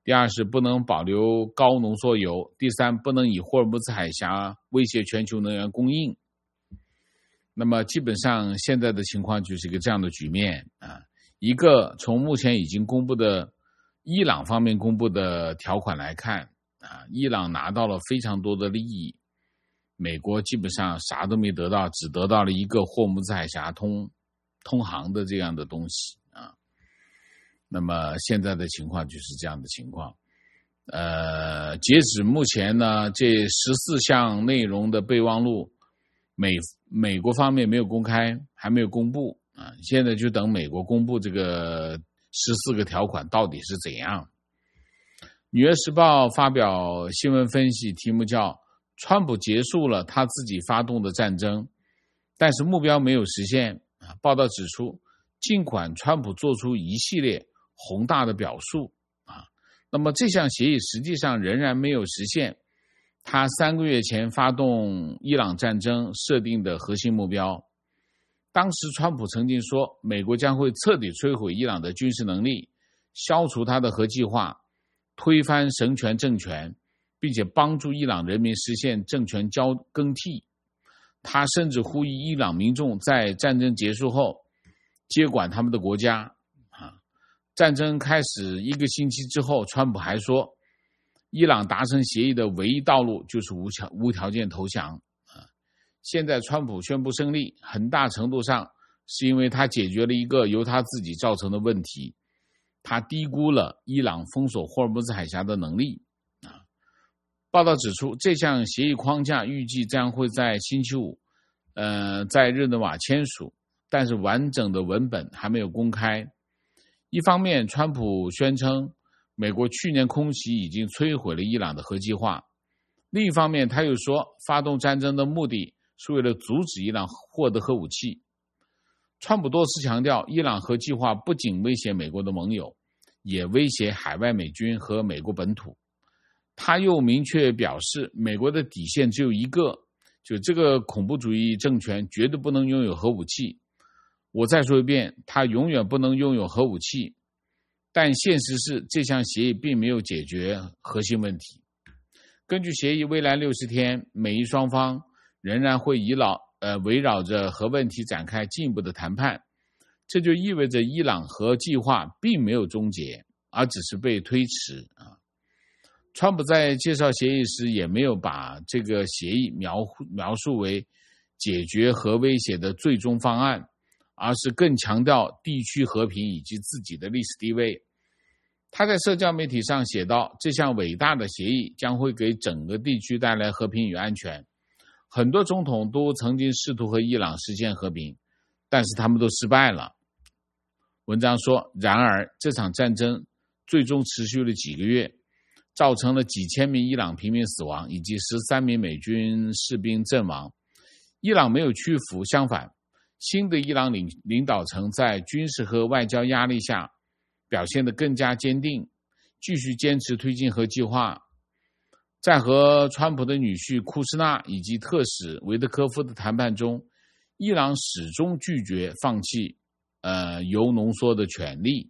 第二是不能保留高浓缩铀，第三不能以霍尔木兹海峡威胁全球能源供应。那么基本上现在的情况就是一个这样的局面啊。一个从目前已经公布的伊朗方面公布的条款来看啊，伊朗拿到了非常多的利益，美国基本上啥都没得到，只得到了一个霍尔木兹海峡通通航的这样的东西啊。那么现在的情况就是这样的情况。呃，截止目前呢，这十四项内容的备忘录，美美国方面没有公开，还没有公布啊。现在就等美国公布这个十四个条款到底是怎样。纽约时报发表新闻分析，题目叫川普结束了他自己发动的战争，但是目标没有实现。报道指出，尽管川普做出一系列宏大的表述啊，那么这项协议实际上仍然没有实现他三个月前发动伊朗战争设定的核心目标。当时川普曾经说，美国将会彻底摧毁伊朗的军事能力，消除他的核计划，推翻神权政权，并且帮助伊朗人民实现政权交更替。他甚至呼吁伊朗民众在战争结束后接管他们的国家。战争开始一个星期之后，川普还说，伊朗达成协议的唯一道路就是无条无条件投降。现在川普宣布胜利，很大程度上是因为他解决了一个由他自己造成的问题，他低估了伊朗封锁霍尔木兹海峡的能力。报道指出，这项协议框架预计将会在星期五呃，在日内瓦签署，但是完整的文本还没有公开。一方面，川普宣称美国去年空袭已经摧毁了伊朗的核计划，另一方面他又说发动战争的目的是为了阻止伊朗获得核武器。川普多次强调，伊朗核计划不仅威胁美国的盟友，也威胁海外美军和美国本土。他又明确表示，美国的底线只有一个，就这个恐怖主义政权绝对不能拥有核武器。我再说一遍，他永远不能拥有核武器。但现实是，这项协议并没有解决核心问题。根据协议，未来六十天，美伊双方仍然会以老呃围绕着核问题展开进一步的谈判。这就意味着伊朗核计划并没有终结，而只是被推迟啊。川普在介绍协议时也没有把这个协议描描述为解决核威胁的最终方案，而是更强调地区和平以及自己的历史地位。他在社交媒体上写道，这项伟大的协议将会给整个地区带来和平与安全。很多总统都曾经试图和伊朗实现和平，但是他们都失败了。文章说，然而这场战争最终持续了几个月，造成了几千名伊朗平民死亡，以及十三名美军士兵阵亡。伊朗没有屈服，相反，新的伊朗领领导层在军事和外交压力下表现得更加坚定，继续坚持推进核计划。在和川普的女婿库什纳以及特使维特科夫的谈判中，伊朗始终拒绝放弃呃铀浓缩的权利。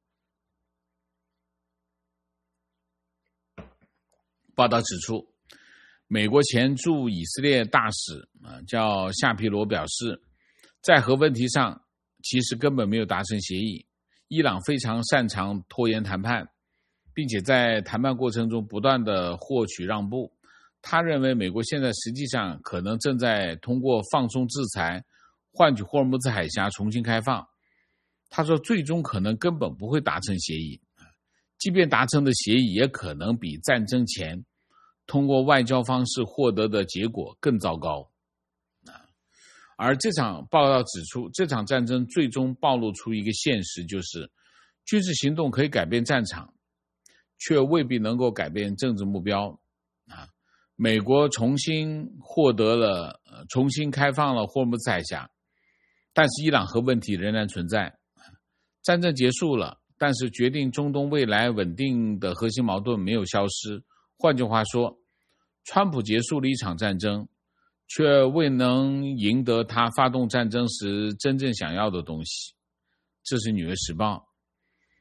报道指出，美国前驻以色列大使、呃、叫夏皮罗表示，在核问题上其实根本没有达成协议，伊朗非常擅长拖延谈判，并且在谈判过程中不断地获取让步。他认为美国现在实际上可能正在通过放松制裁换取霍尔木兹海峡重新开放。他说最终可能根本不会达成协议，即便达成的协议也可能比战争前通过外交方式获得的结果更糟糕。而这场报道指出，这场战争最终暴露出一个现实，就是军事行动可以改变战场，却未必能够改变政治目标。啊，美国重新获得了、呃、重新开放了霍尔木兹海峡，但是伊朗核问题仍然存在。战争结束了，但是决定中东未来稳定的核心矛盾没有消失。换句话说，川普结束了一场战争，却未能赢得他发动战争时真正想要的东西。这是《纽约时报》。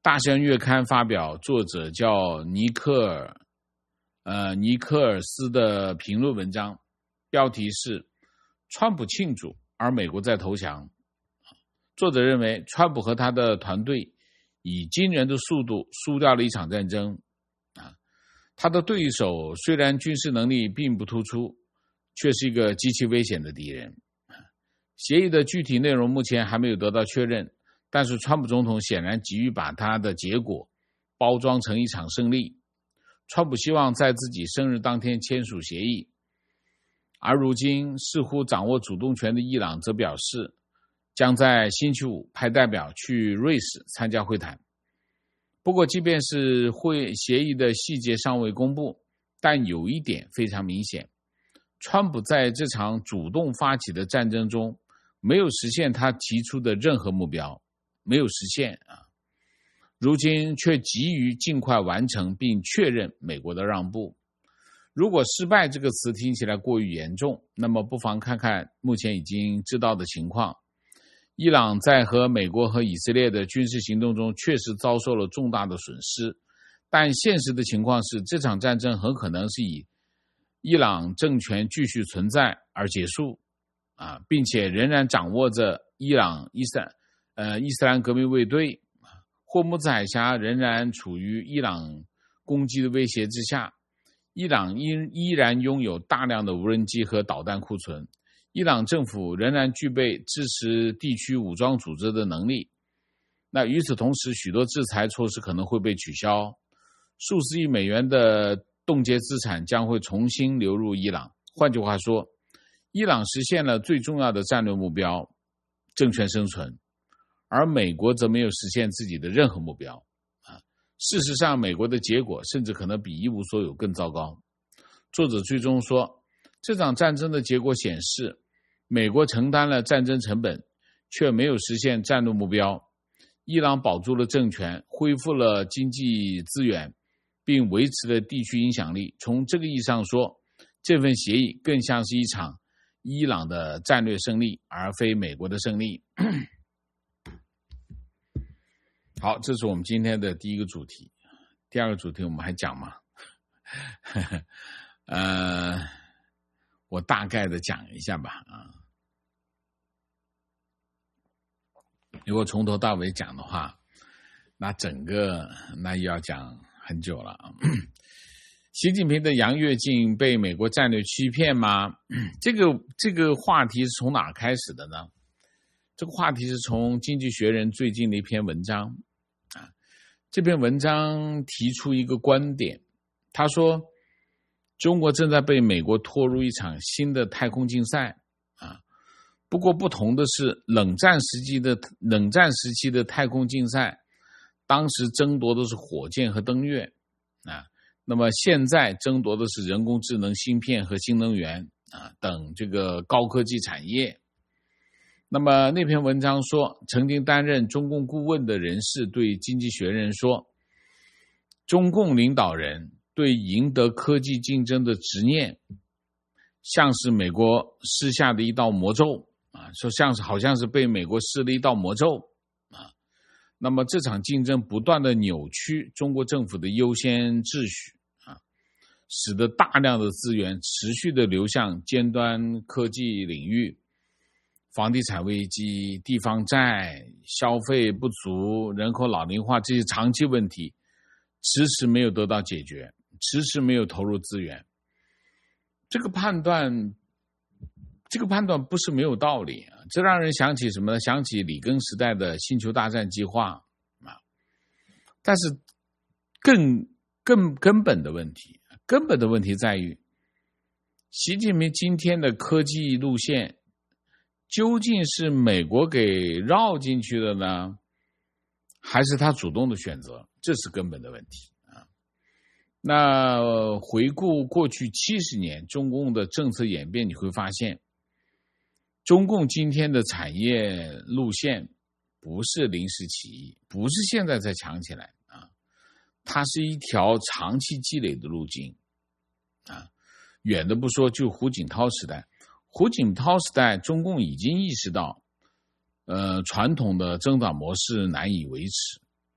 大西洋月刊发表作者叫尼克尔呃尼克尔斯的评论文章，标题是川普庆祝而美国在投降。作者认为川普和他的团队以惊人的速度输掉了一场战争啊，他的对手虽然军事能力并不突出，却是一个极其危险的敌人。协议的具体内容目前还没有得到确认，但是川普总统显然急于把他的结果包装成一场胜利。川普希望在自己生日当天签署协议，而如今似乎掌握主动权的伊朗则表示将在星期五派代表去瑞士参加会谈。不过即便是会协议的细节尚未公布，但有一点非常明显，川普在这场主动发起的战争中没有实现他提出的任何目标，没有实现啊，如今却急于尽快完成并确认美国的让步。如果失败这个词听起来过于严重，那么不妨看看目前已经知道的情况。伊朗在和美国和以色列的军事行动中确实遭受了重大的损失，但现实的情况是这场战争很可能是以伊朗政权继续存在而结束啊，并且仍然掌握着伊朗伊斯兰呃伊斯兰革命卫队，霍姆兹海峡仍然处于伊朗攻击的威胁之下，伊朗依依然拥有大量的无人机和导弹库存，伊朗政府仍然具备支持地区武装组织的能力。那与此同时，许多制裁措施可能会被取消，数十亿美元的冻结资产将会重新流入伊朗。换句话说，伊朗实现了最重要的战略目标，政权生存，而美国则没有实现自己的任何目标。事实上，美国的结果甚至可能比一无所有更糟糕。作者最终说，这场战争的结果显示，美国承担了战争成本，却没有实现战略目标。伊朗保住了政权，恢复了经济资源，并维持了地区影响力。从这个意义上说，这份协议更像是一场伊朗的战略胜利，而非美国的胜利。好，这是我们今天的第一个主题。第二个主题我们还讲吗？呃，我大概的讲一下吧。啊，如果从头到尾讲的话，那整个那又要讲很久了。习近平的洋跃进被美国战略欺骗吗？这个这个话题是从哪开始的呢？这个话题是从《经济学人》最近的一篇文章啊，这篇文章提出一个观点，他说中国正在被美国拖入一场新的太空竞赛啊。不过不同的是，冷战时期的冷战时期的太空竞赛，当时争夺的是火箭和登月啊，那么现在争夺的是人工智能、芯片和新能源啊等这个高科技产业。那么那篇文章说，曾经担任中共顾问的人士对经济学人说，中共领导人对赢得科技竞争的执念，像是美国施下的一道魔咒啊，说像是好像是被美国施了一道魔咒啊。那么这场竞争不断的扭曲中国政府的优先秩序啊，使得大量的资源持续的流向尖端科技领域。房地产危机、地方债、消费不足、人口老龄化这些长期问题迟迟没有得到解决，迟迟没有投入资源。这个判断这个判断不是没有道理啊，这让人想起什么呢？想起里根时代的星球大战计划啊。但是更更根本的问题，根本的问题在于，习近平今天的科技路线究竟是美国给绕进去的呢，还是他主动的选择？这是根本的问题啊。那回顾过去七十年中共的政策演变，你会发现，中共今天的产业路线不是临时起意，不是现在才强起来啊，它是一条长期积累的路径啊。远的不说，就胡锦涛时代。胡锦涛时代，中共已经意识到，呃，传统的增长模式难以维持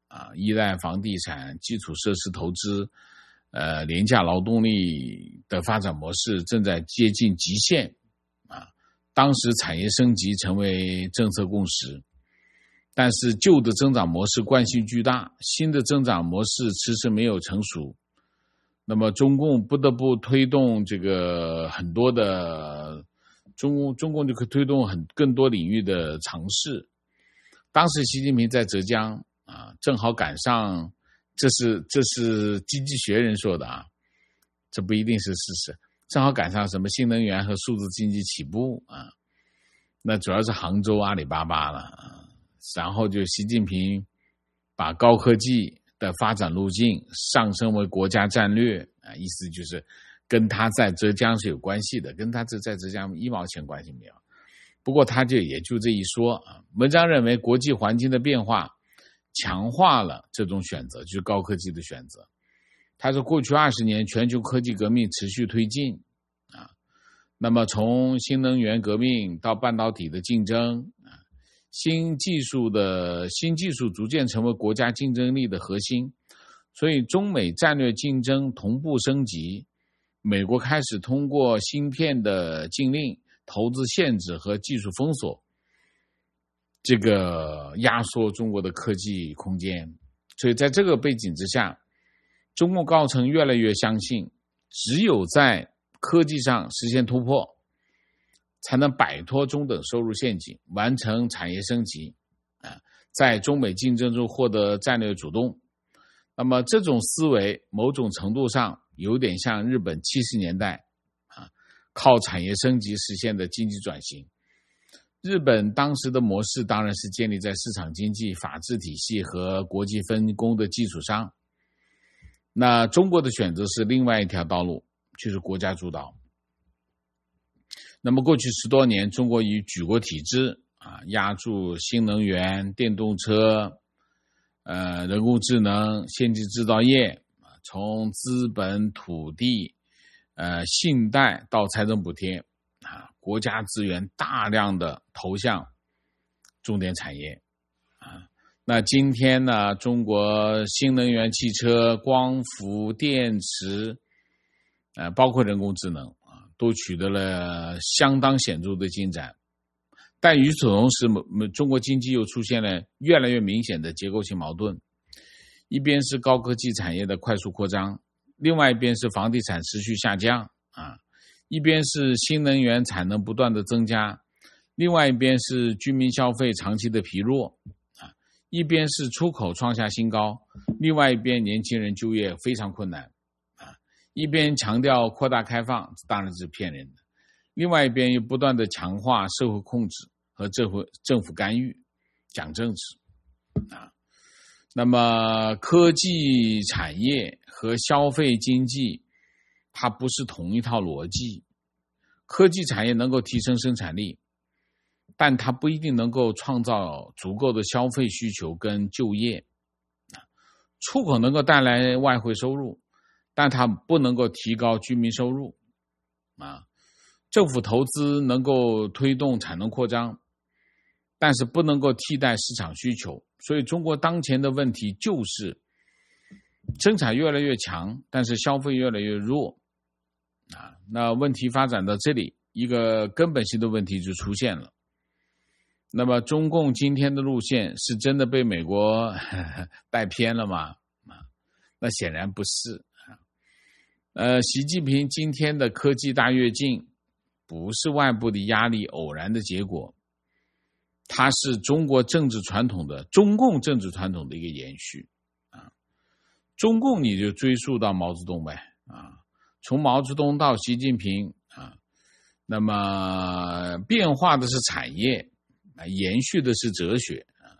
啊，依赖房地产、基础设施投资、呃廉价劳动力的发展模式正在接近极限啊。当时产业升级成为政策共识，但是旧的增长模式惯性巨大，新的增长模式迟迟没有成熟。那么中共不得不推动这个很多的中共中共就可以推动很更多领域的尝试。当时习近平在浙江啊，正好赶上，这是这是经济学人说的啊，这不一定是事实。正好赶上什么新能源和数字经济起步啊，那主要是杭州阿里巴巴了啊。然后就习近平把高科技的发展路径上升为国家战略啊，意思就是跟他在浙江是有关系的，跟他这在浙江一毛钱关系没有。不过他就也就这一说啊。文章认为国际环境的变化强化了这种选择，就是高科技的选择。他说过去二十年全球科技革命持续推进啊，那么从新能源革命到半导体的竞争啊，新技术的新技术逐渐成为国家竞争力的核心，所以中美战略竞争同步升级。美国开始通过芯片的禁令、投资限制和技术封锁，这个压缩中国的科技空间。所以在这个背景之下，中共高层越来越相信，只有在科技上实现突破，才能摆脱中等收入陷阱，完成产业升级啊，在中美竞争中获得战略主动。那么这种思维某种程度上有点像日本七十年代啊，靠产业升级实现的经济转型。日本当时的模式当然是建立在市场经济、法治体系和国际分工的基础上。那中国的选择是另外一条道路，就是国家主导。那么过去十多年，中国以举国体制啊，压住新能源、电动车、呃人工智能、先进制造业，从资本、土地、呃信贷到财政补贴啊，国家资源大量的投向重点产业啊。那今天呢，中国新能源汽车、光伏、电池，呃，包括人工智能啊，都取得了相当显著的进展。但与此同时，中国经济又出现了越来越明显的结构性矛盾。一边是高科技产业的快速扩张，另外一边是房地产持续下降啊，一边是新能源产能不断的增加，另外一边是居民消费长期的疲弱啊，一边是出口创下新高，另外一边年轻人就业非常困难啊，一边强调扩大开放，当然是骗人的，另外一边又不断的强化社会控制和政府政府干预，讲政治啊。那么科技产业和消费经济它不是同一套逻辑，科技产业能够提升生产力，但它不一定能够创造足够的消费需求跟就业。出口能够带来外汇收入，但它不能够提高居民收入啊。政府投资能够推动产能扩张，但是不能够替代市场需求。所以中国当前的问题就是生产越来越强，但是消费越来越弱啊。那问题发展到这里，一个根本性的问题就出现了。那么中共今天的路线是真的被美国呵呵带偏了吗？啊，那显然不是。呃，习近平今天的科技大跃进不是外部的压力偶然的结果，它是中国政治传统的中共政治传统的一个延续啊。中共你就追溯到毛泽东呗啊，从毛泽东到习近平啊，那么变化的是产业啊，延续的是哲学啊。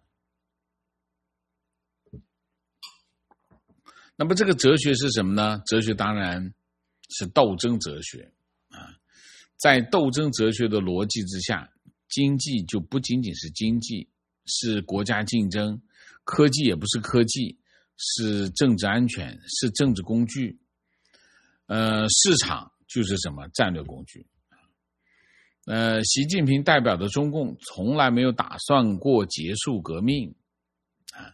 那么这个哲学是什么呢？哲学当然是斗争哲学啊，在斗争哲学的逻辑之下，经济就不仅仅是经济，是国家竞争；科技也不是科技，是政治安全，是政治工具。呃，市场就是什么战略工具。呃，习近平代表的中共从来没有打算过结束革命啊，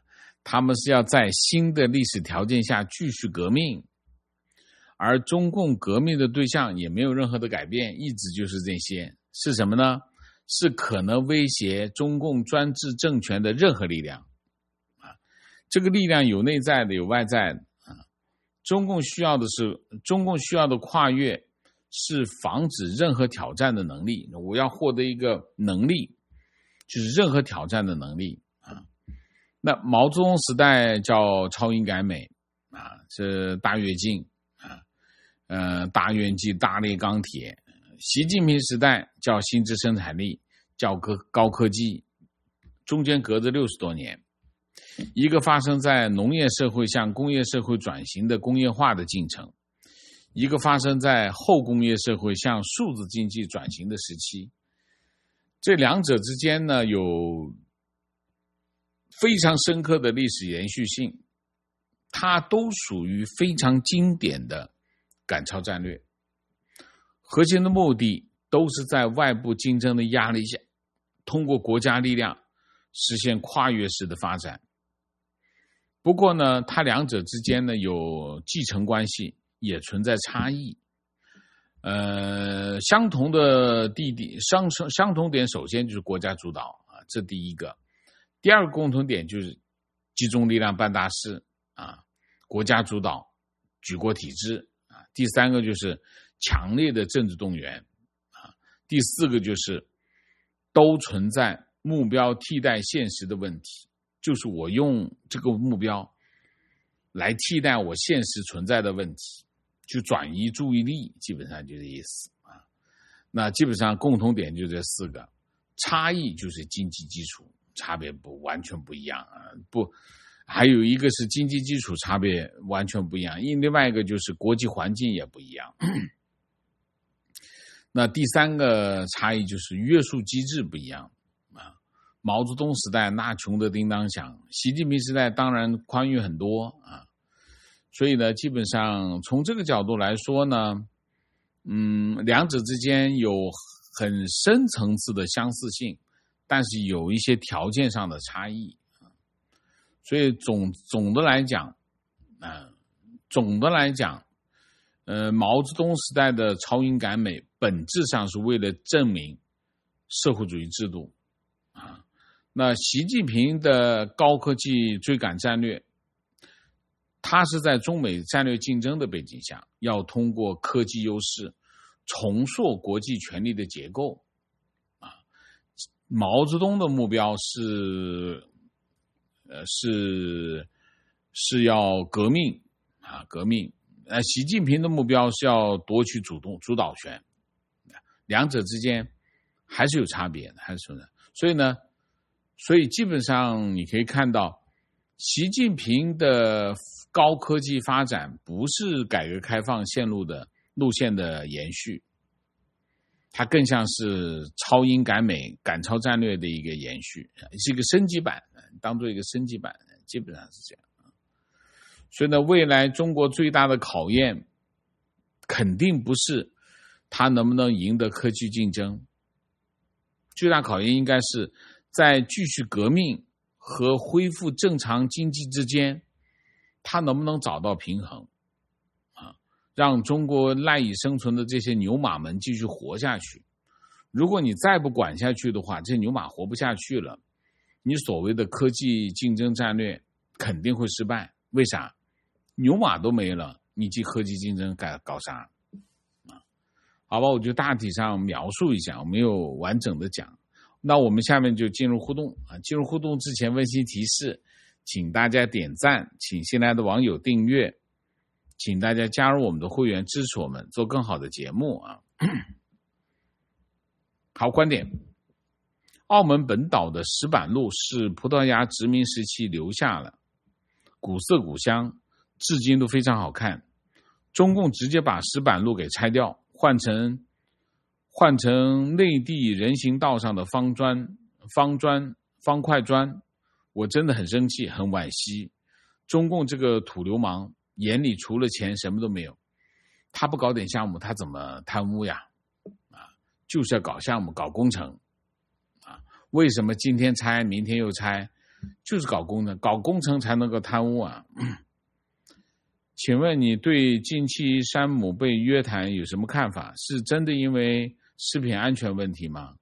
他们是要在新的历史条件下继续革命，而中共革命的对象也没有任何的改变，一直就是这些。是什么呢？是可能威胁中共专制政权的任何力量。啊，这个力量有内在的，有外在的。啊，中共需要的是，中共需要的跨越是防止任何挑战的能力。我要获得一个能力，就是任何挑战的能力。啊，那毛泽东时代叫超英赶美，啊，是大跃进，啊，呃，大跃进、大炼钢铁。习近平时代叫新质生产力，叫高科技，中间隔着六十多年，一个发生在农业社会向工业社会转型的工业化的进程，一个发生在后工业社会向数字经济转型的时期。这两者之间呢，有非常深刻的历史延续性，它都属于非常经典的赶超战略。核心的目的都是在外部竞争的压力下，通过国家力量实现跨越式的发展。不过呢，它两者之间呢有继承关系，也存在差异。呃，相同的地地相相同点，首先就是国家主导啊，这第一个。第二个共同点就是集中力量办大事啊，国家主导，举国体制啊。第三个就是强烈的政治动员啊，第四个就是都存在目标替代现实的问题，就是我用这个目标来替代我现实存在的问题，去转移注意力，基本上就这意思啊。那基本上共同点就这四个，差异就是经济基础差别不完全不一样啊，不。还有一个是经济基础差别完全不一样，另外一个就是国际环境也不一样。那第三个差异就是约束机制不一样啊。毛泽东时代那穷得叮当响，习近平时代当然宽裕很多啊。所以呢，基本上从这个角度来说呢，嗯，两者之间有很深层次的相似性，但是有一些条件上的差异。所以总总的来讲，啊、呃，总的来讲，呃，毛泽东时代的超英赶美，本质上是为了证明社会主义制度，啊，那习近平的高科技追赶战略，它是在中美战略竞争的背景下，要通过科技优势重塑国际权力的结构，啊，毛泽东的目标是。呃，是是要革命啊，革命。呃，习近平的目标是要夺取主动主导权，两者之间还是有差别的，还是存在。所以呢，所以基本上你可以看到，习近平的高科技发展不是改革开放线路的路线的延续，它更像是超英赶美、赶超战略的一个延续，是一个升级版。当做一个升级版，基本上是这样。所以呢，未来中国最大的考验肯定不是它能不能赢得科技竞争，最大考验应该是在继续革命和恢复正常经济之间，它能不能找到平衡啊，让中国赖以生存的这些牛马们继续活下去。如果你再不管下去的话，这牛马活不下去了，你所谓的科技竞争战略肯定会失败。为啥？牛马都没了，你这科技竞争搞搞啥？啊，好吧，我就大体上描述一下，我没有完整的讲。那我们下面就进入互动啊！进入互动之前，温馨提示，请大家点赞，请新来的网友订阅，请大家加入我们的会员，支持我们做更好的节目啊！好，观点。澳门本岛的石板路是葡萄牙殖民时期留下了，古色古香，至今都非常好看。中共直接把石板路给拆掉，换成换成内地人行道上的方砖、方砖、方块砖，我真的很生气，很惋惜。中共这个土流氓眼里除了钱什么都没有，他不搞点项目，他怎么贪污呀？啊，就是要搞项目、搞工程。为什么今天拆明天又拆？ 就是搞工程，搞工程才能够贪污啊。请问你对近期山姆被约谈有什么看法？是真的因为食品安全问题吗？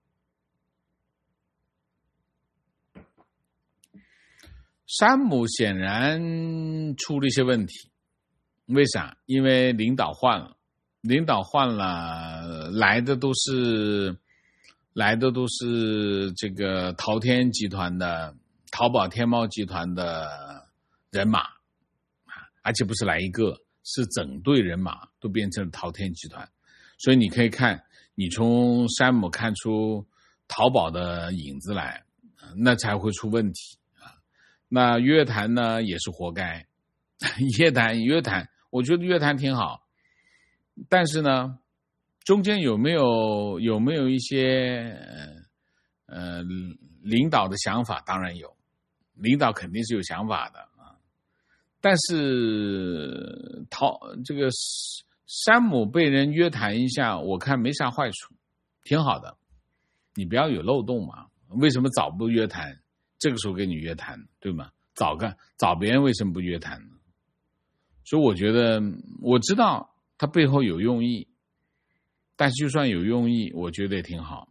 山姆显然出了一些问题，为啥？因为领导换了，领导换了，来的都是来的都是这个淘天集团的、淘宝天猫集团的人马，而且不是来一个，是整队人马都变成了淘天集团。所以你可以看，你从山姆看出淘宝的影子来，那才会出问题。那约谈呢也是活该，约谈约谈，我觉得约谈挺好，但是呢，中间有没有有没有一些呃领导的想法？当然有，领导肯定是有想法的啊。但是陶这个山姆被人约谈一下，我看没啥坏处，挺好的。你不要有漏洞嘛？为什么早不约谈？这个时候跟你约谈，对吗？早干早别人为什么不约谈呢？所以我觉得我知道他背后有用意，但是就算有用意，我觉得也挺好。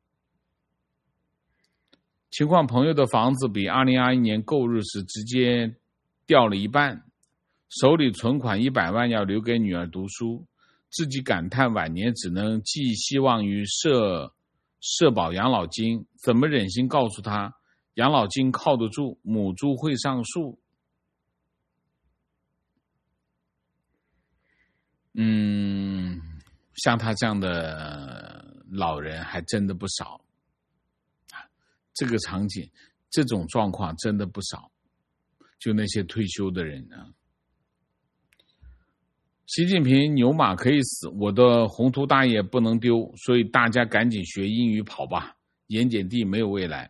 情况朋友的房子比二零二一年购入时直接掉了一半，手里存款一百万要留给女儿读书，自己感叹晚年只能寄希望于社社保养老金，怎么忍心告诉他养老金靠得住，母猪会上树。嗯，像他这样的老人还真的不少，这个场景，这种状况真的不少。就那些退休的人呢，习近平牛马可以死，我的宏图大业不能丢，所以大家赶紧学英语跑吧，盐碱地没有未来。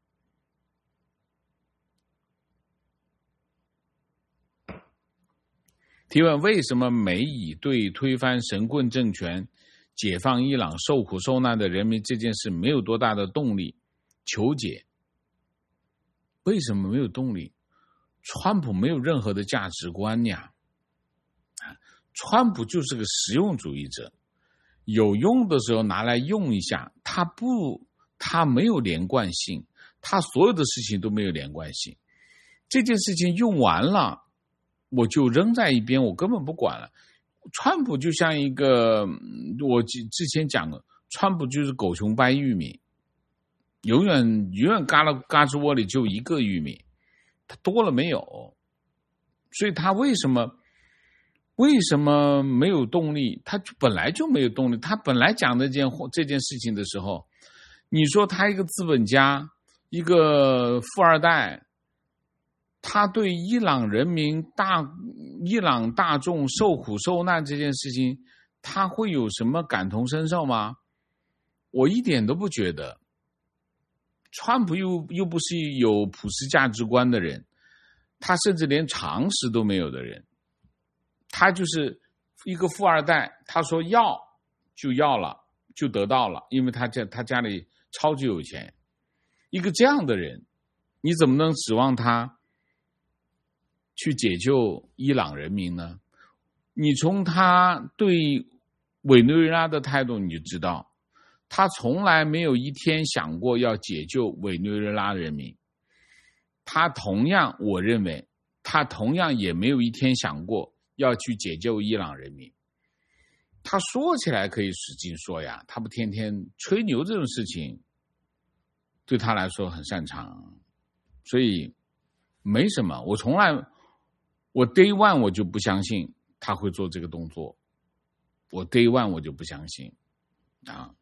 提问：为什么美以对推翻神棍政权、解放伊朗受苦受难的人民这件事没有多大的动力？求解。为什么没有动力？川普没有任何的价值观呀，川普就是个实用主义者，有用的时候拿来用一下，他不，他没有连贯性，他所有的事情都没有连贯性。这件事情用完了，我就扔在一边，我根本不管了。川普就像一个，我之前讲了，川普就是狗熊掰玉米，永远永远嘎了嘎吱窝里就一个玉米，他多了没有，所以他为什么为什么没有动力？他本来就没有动力。他本来讲这件这件事情的时候，你说他一个资本家，一个富二代。他对伊朗人民大伊朗大众受苦受难这件事情，他会有什么感同身受吗？我一点都不觉得。川普又又不是有普世价值观的人，他甚至连常识都没有的人，他就是一个富二代，他说要就要了，就得到了，因为他家他家里超级有钱。一个这样的人，你怎么能指望他去解救伊朗人民呢？你从他对委内瑞拉的态度你就知道，他从来没有一天想过要解救委内瑞拉人民。他同样，我认为他同样也没有一天想过要去解救伊朗人民。他说起来可以使劲说呀，他不天天吹牛，这种事情对他来说很擅长，所以没什么。我从来我 day one 我就不相信他会做这个动作，我 day one 我就不相信啊。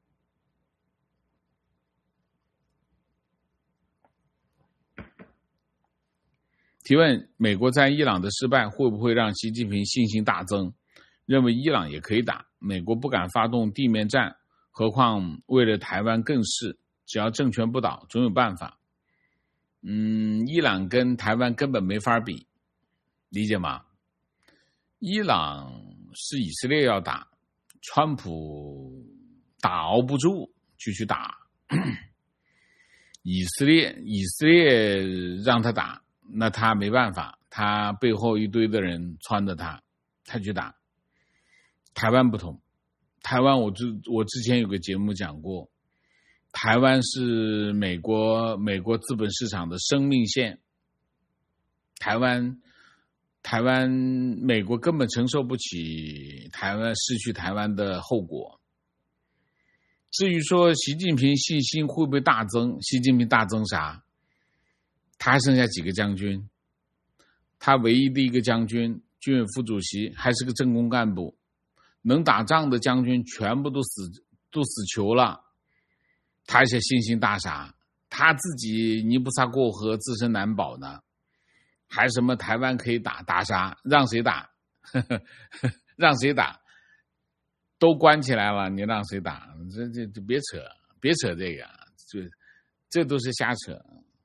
提问：美国在伊朗的失败会不会让习近平信心大增，认为伊朗也可以打，美国不敢发动地面战，何况为了台湾更是，只要政权不倒总有办法。嗯，伊朗跟台湾根本没法比，理解吗？伊朗是以色列要打，川普打熬不住就去打。 以色列以色列让他打，那他没办法，他背后一堆的人撺着他，他去打。台湾不同，台湾我之我之前有个节目讲过，台湾是美国美国资本市场的生命线，台湾台湾美国根本承受不起台湾失去台湾的后果。至于说习近平信心会不会大增，习近平大增啥？他还剩下几个将军，他唯一的一个将军，军委副主席，还是个政工干部，能打仗的将军全部都死都死囚了，他还是信心大啥？他自己泥菩萨过河，自身难保呢，还什么台湾可以打？打啥？让谁打？呵呵呵让谁打？都关起来了，你让谁打？这这这别扯，别扯这个，这这都是瞎扯。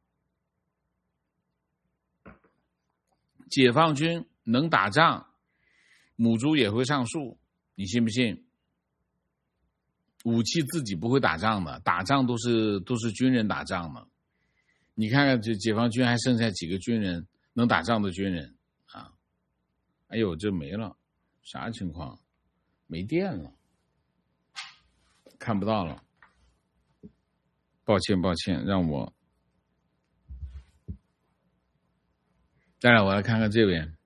解放军能打仗，母猪也会上树，你信不信？武器自己不会打仗的，打仗都是都是军人打仗的。你看看这解放军还剩下几个军人能打仗的军人啊？哎呦，这没了，啥情况？没电了，看不到了，抱歉抱歉，让我再来，我来看看这边。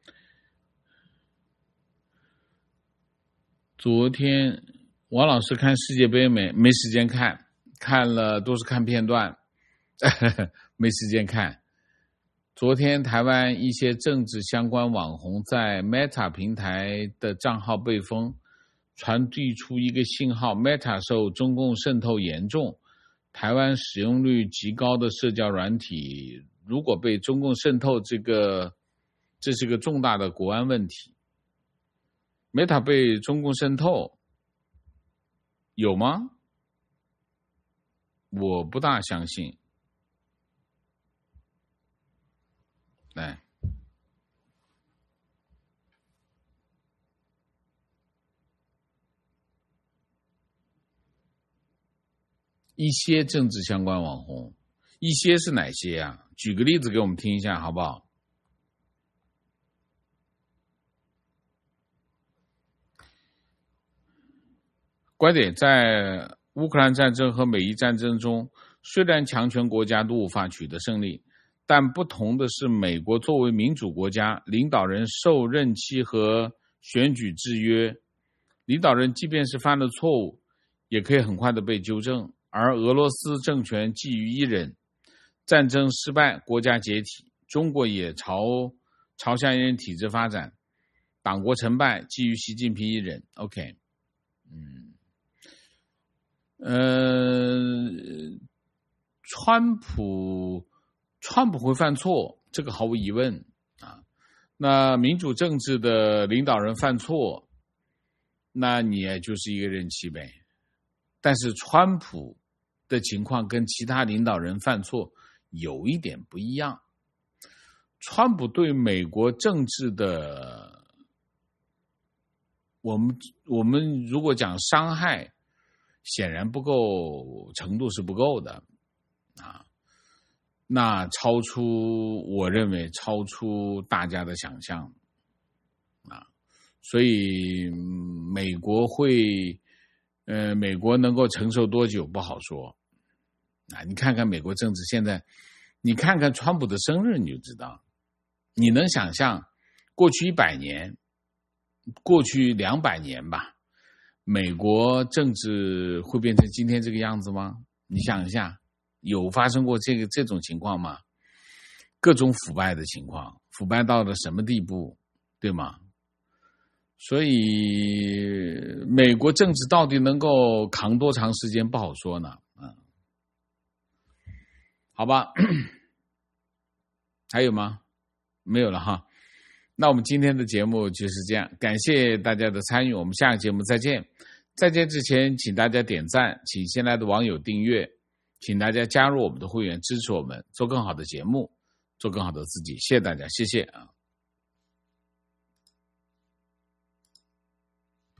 昨天王老师看世界杯没？没时间看，看了都是看片段，没时间看。昨天台湾一些政治相关网红在 Meta 平台的账号被封，传递出一个信号 Meta 受中共渗透严重，台湾使用率极高的社交软体如果被中共渗透，这个这是个重大的国安问题。 Meta 被中共渗透有吗？我不大相信。来，一些政治相关网红，一些是哪些啊？举个例子给我们听一下好不好？观点，在乌克兰战争和美伊战争中，虽然强权国家都无法取得胜利，但不同的是，美国作为民主国家，领导人受任期和选举制约，领导人即便是犯了错误，也可以很快的被纠正。而俄罗斯政权基于一人，战争失败，国家解体，中国也朝朝向一人体制发展，党国成败，基于习近平一人。 OK， 嗯，呃，川普川普会犯错，这个毫无疑问啊。那民主政治的领导人犯错，那你也就是一个任期呗。但是川普的情况跟其他领导人犯错有一点不一样。川普对美国政治的，我们我们如果讲伤害，显然不够，程度是不够的啊。那超出，我认为超出大家的想象啊。所以美国会呃，美国能够承受多久不好说啊！你看看美国政治现在，你看看川普的生日你就知道，你能想象过去一百年，过去两百年吧，美国政治会变成今天这个样子吗？你想一下，有发生过这个这种情况吗？各种腐败的情况，腐败到了什么地步，对吗？所以美国政治到底能够扛多长时间不好说呢？嗯，好吧，还有吗？没有了哈。那我们今天的节目就是这样，感谢大家的参与，我们下个节目再见。再见之前，请大家点赞，请新来的网友订阅，请大家加入我们的会员，支持我们做更好的节目，做更好的自己。谢谢大家，谢谢啊。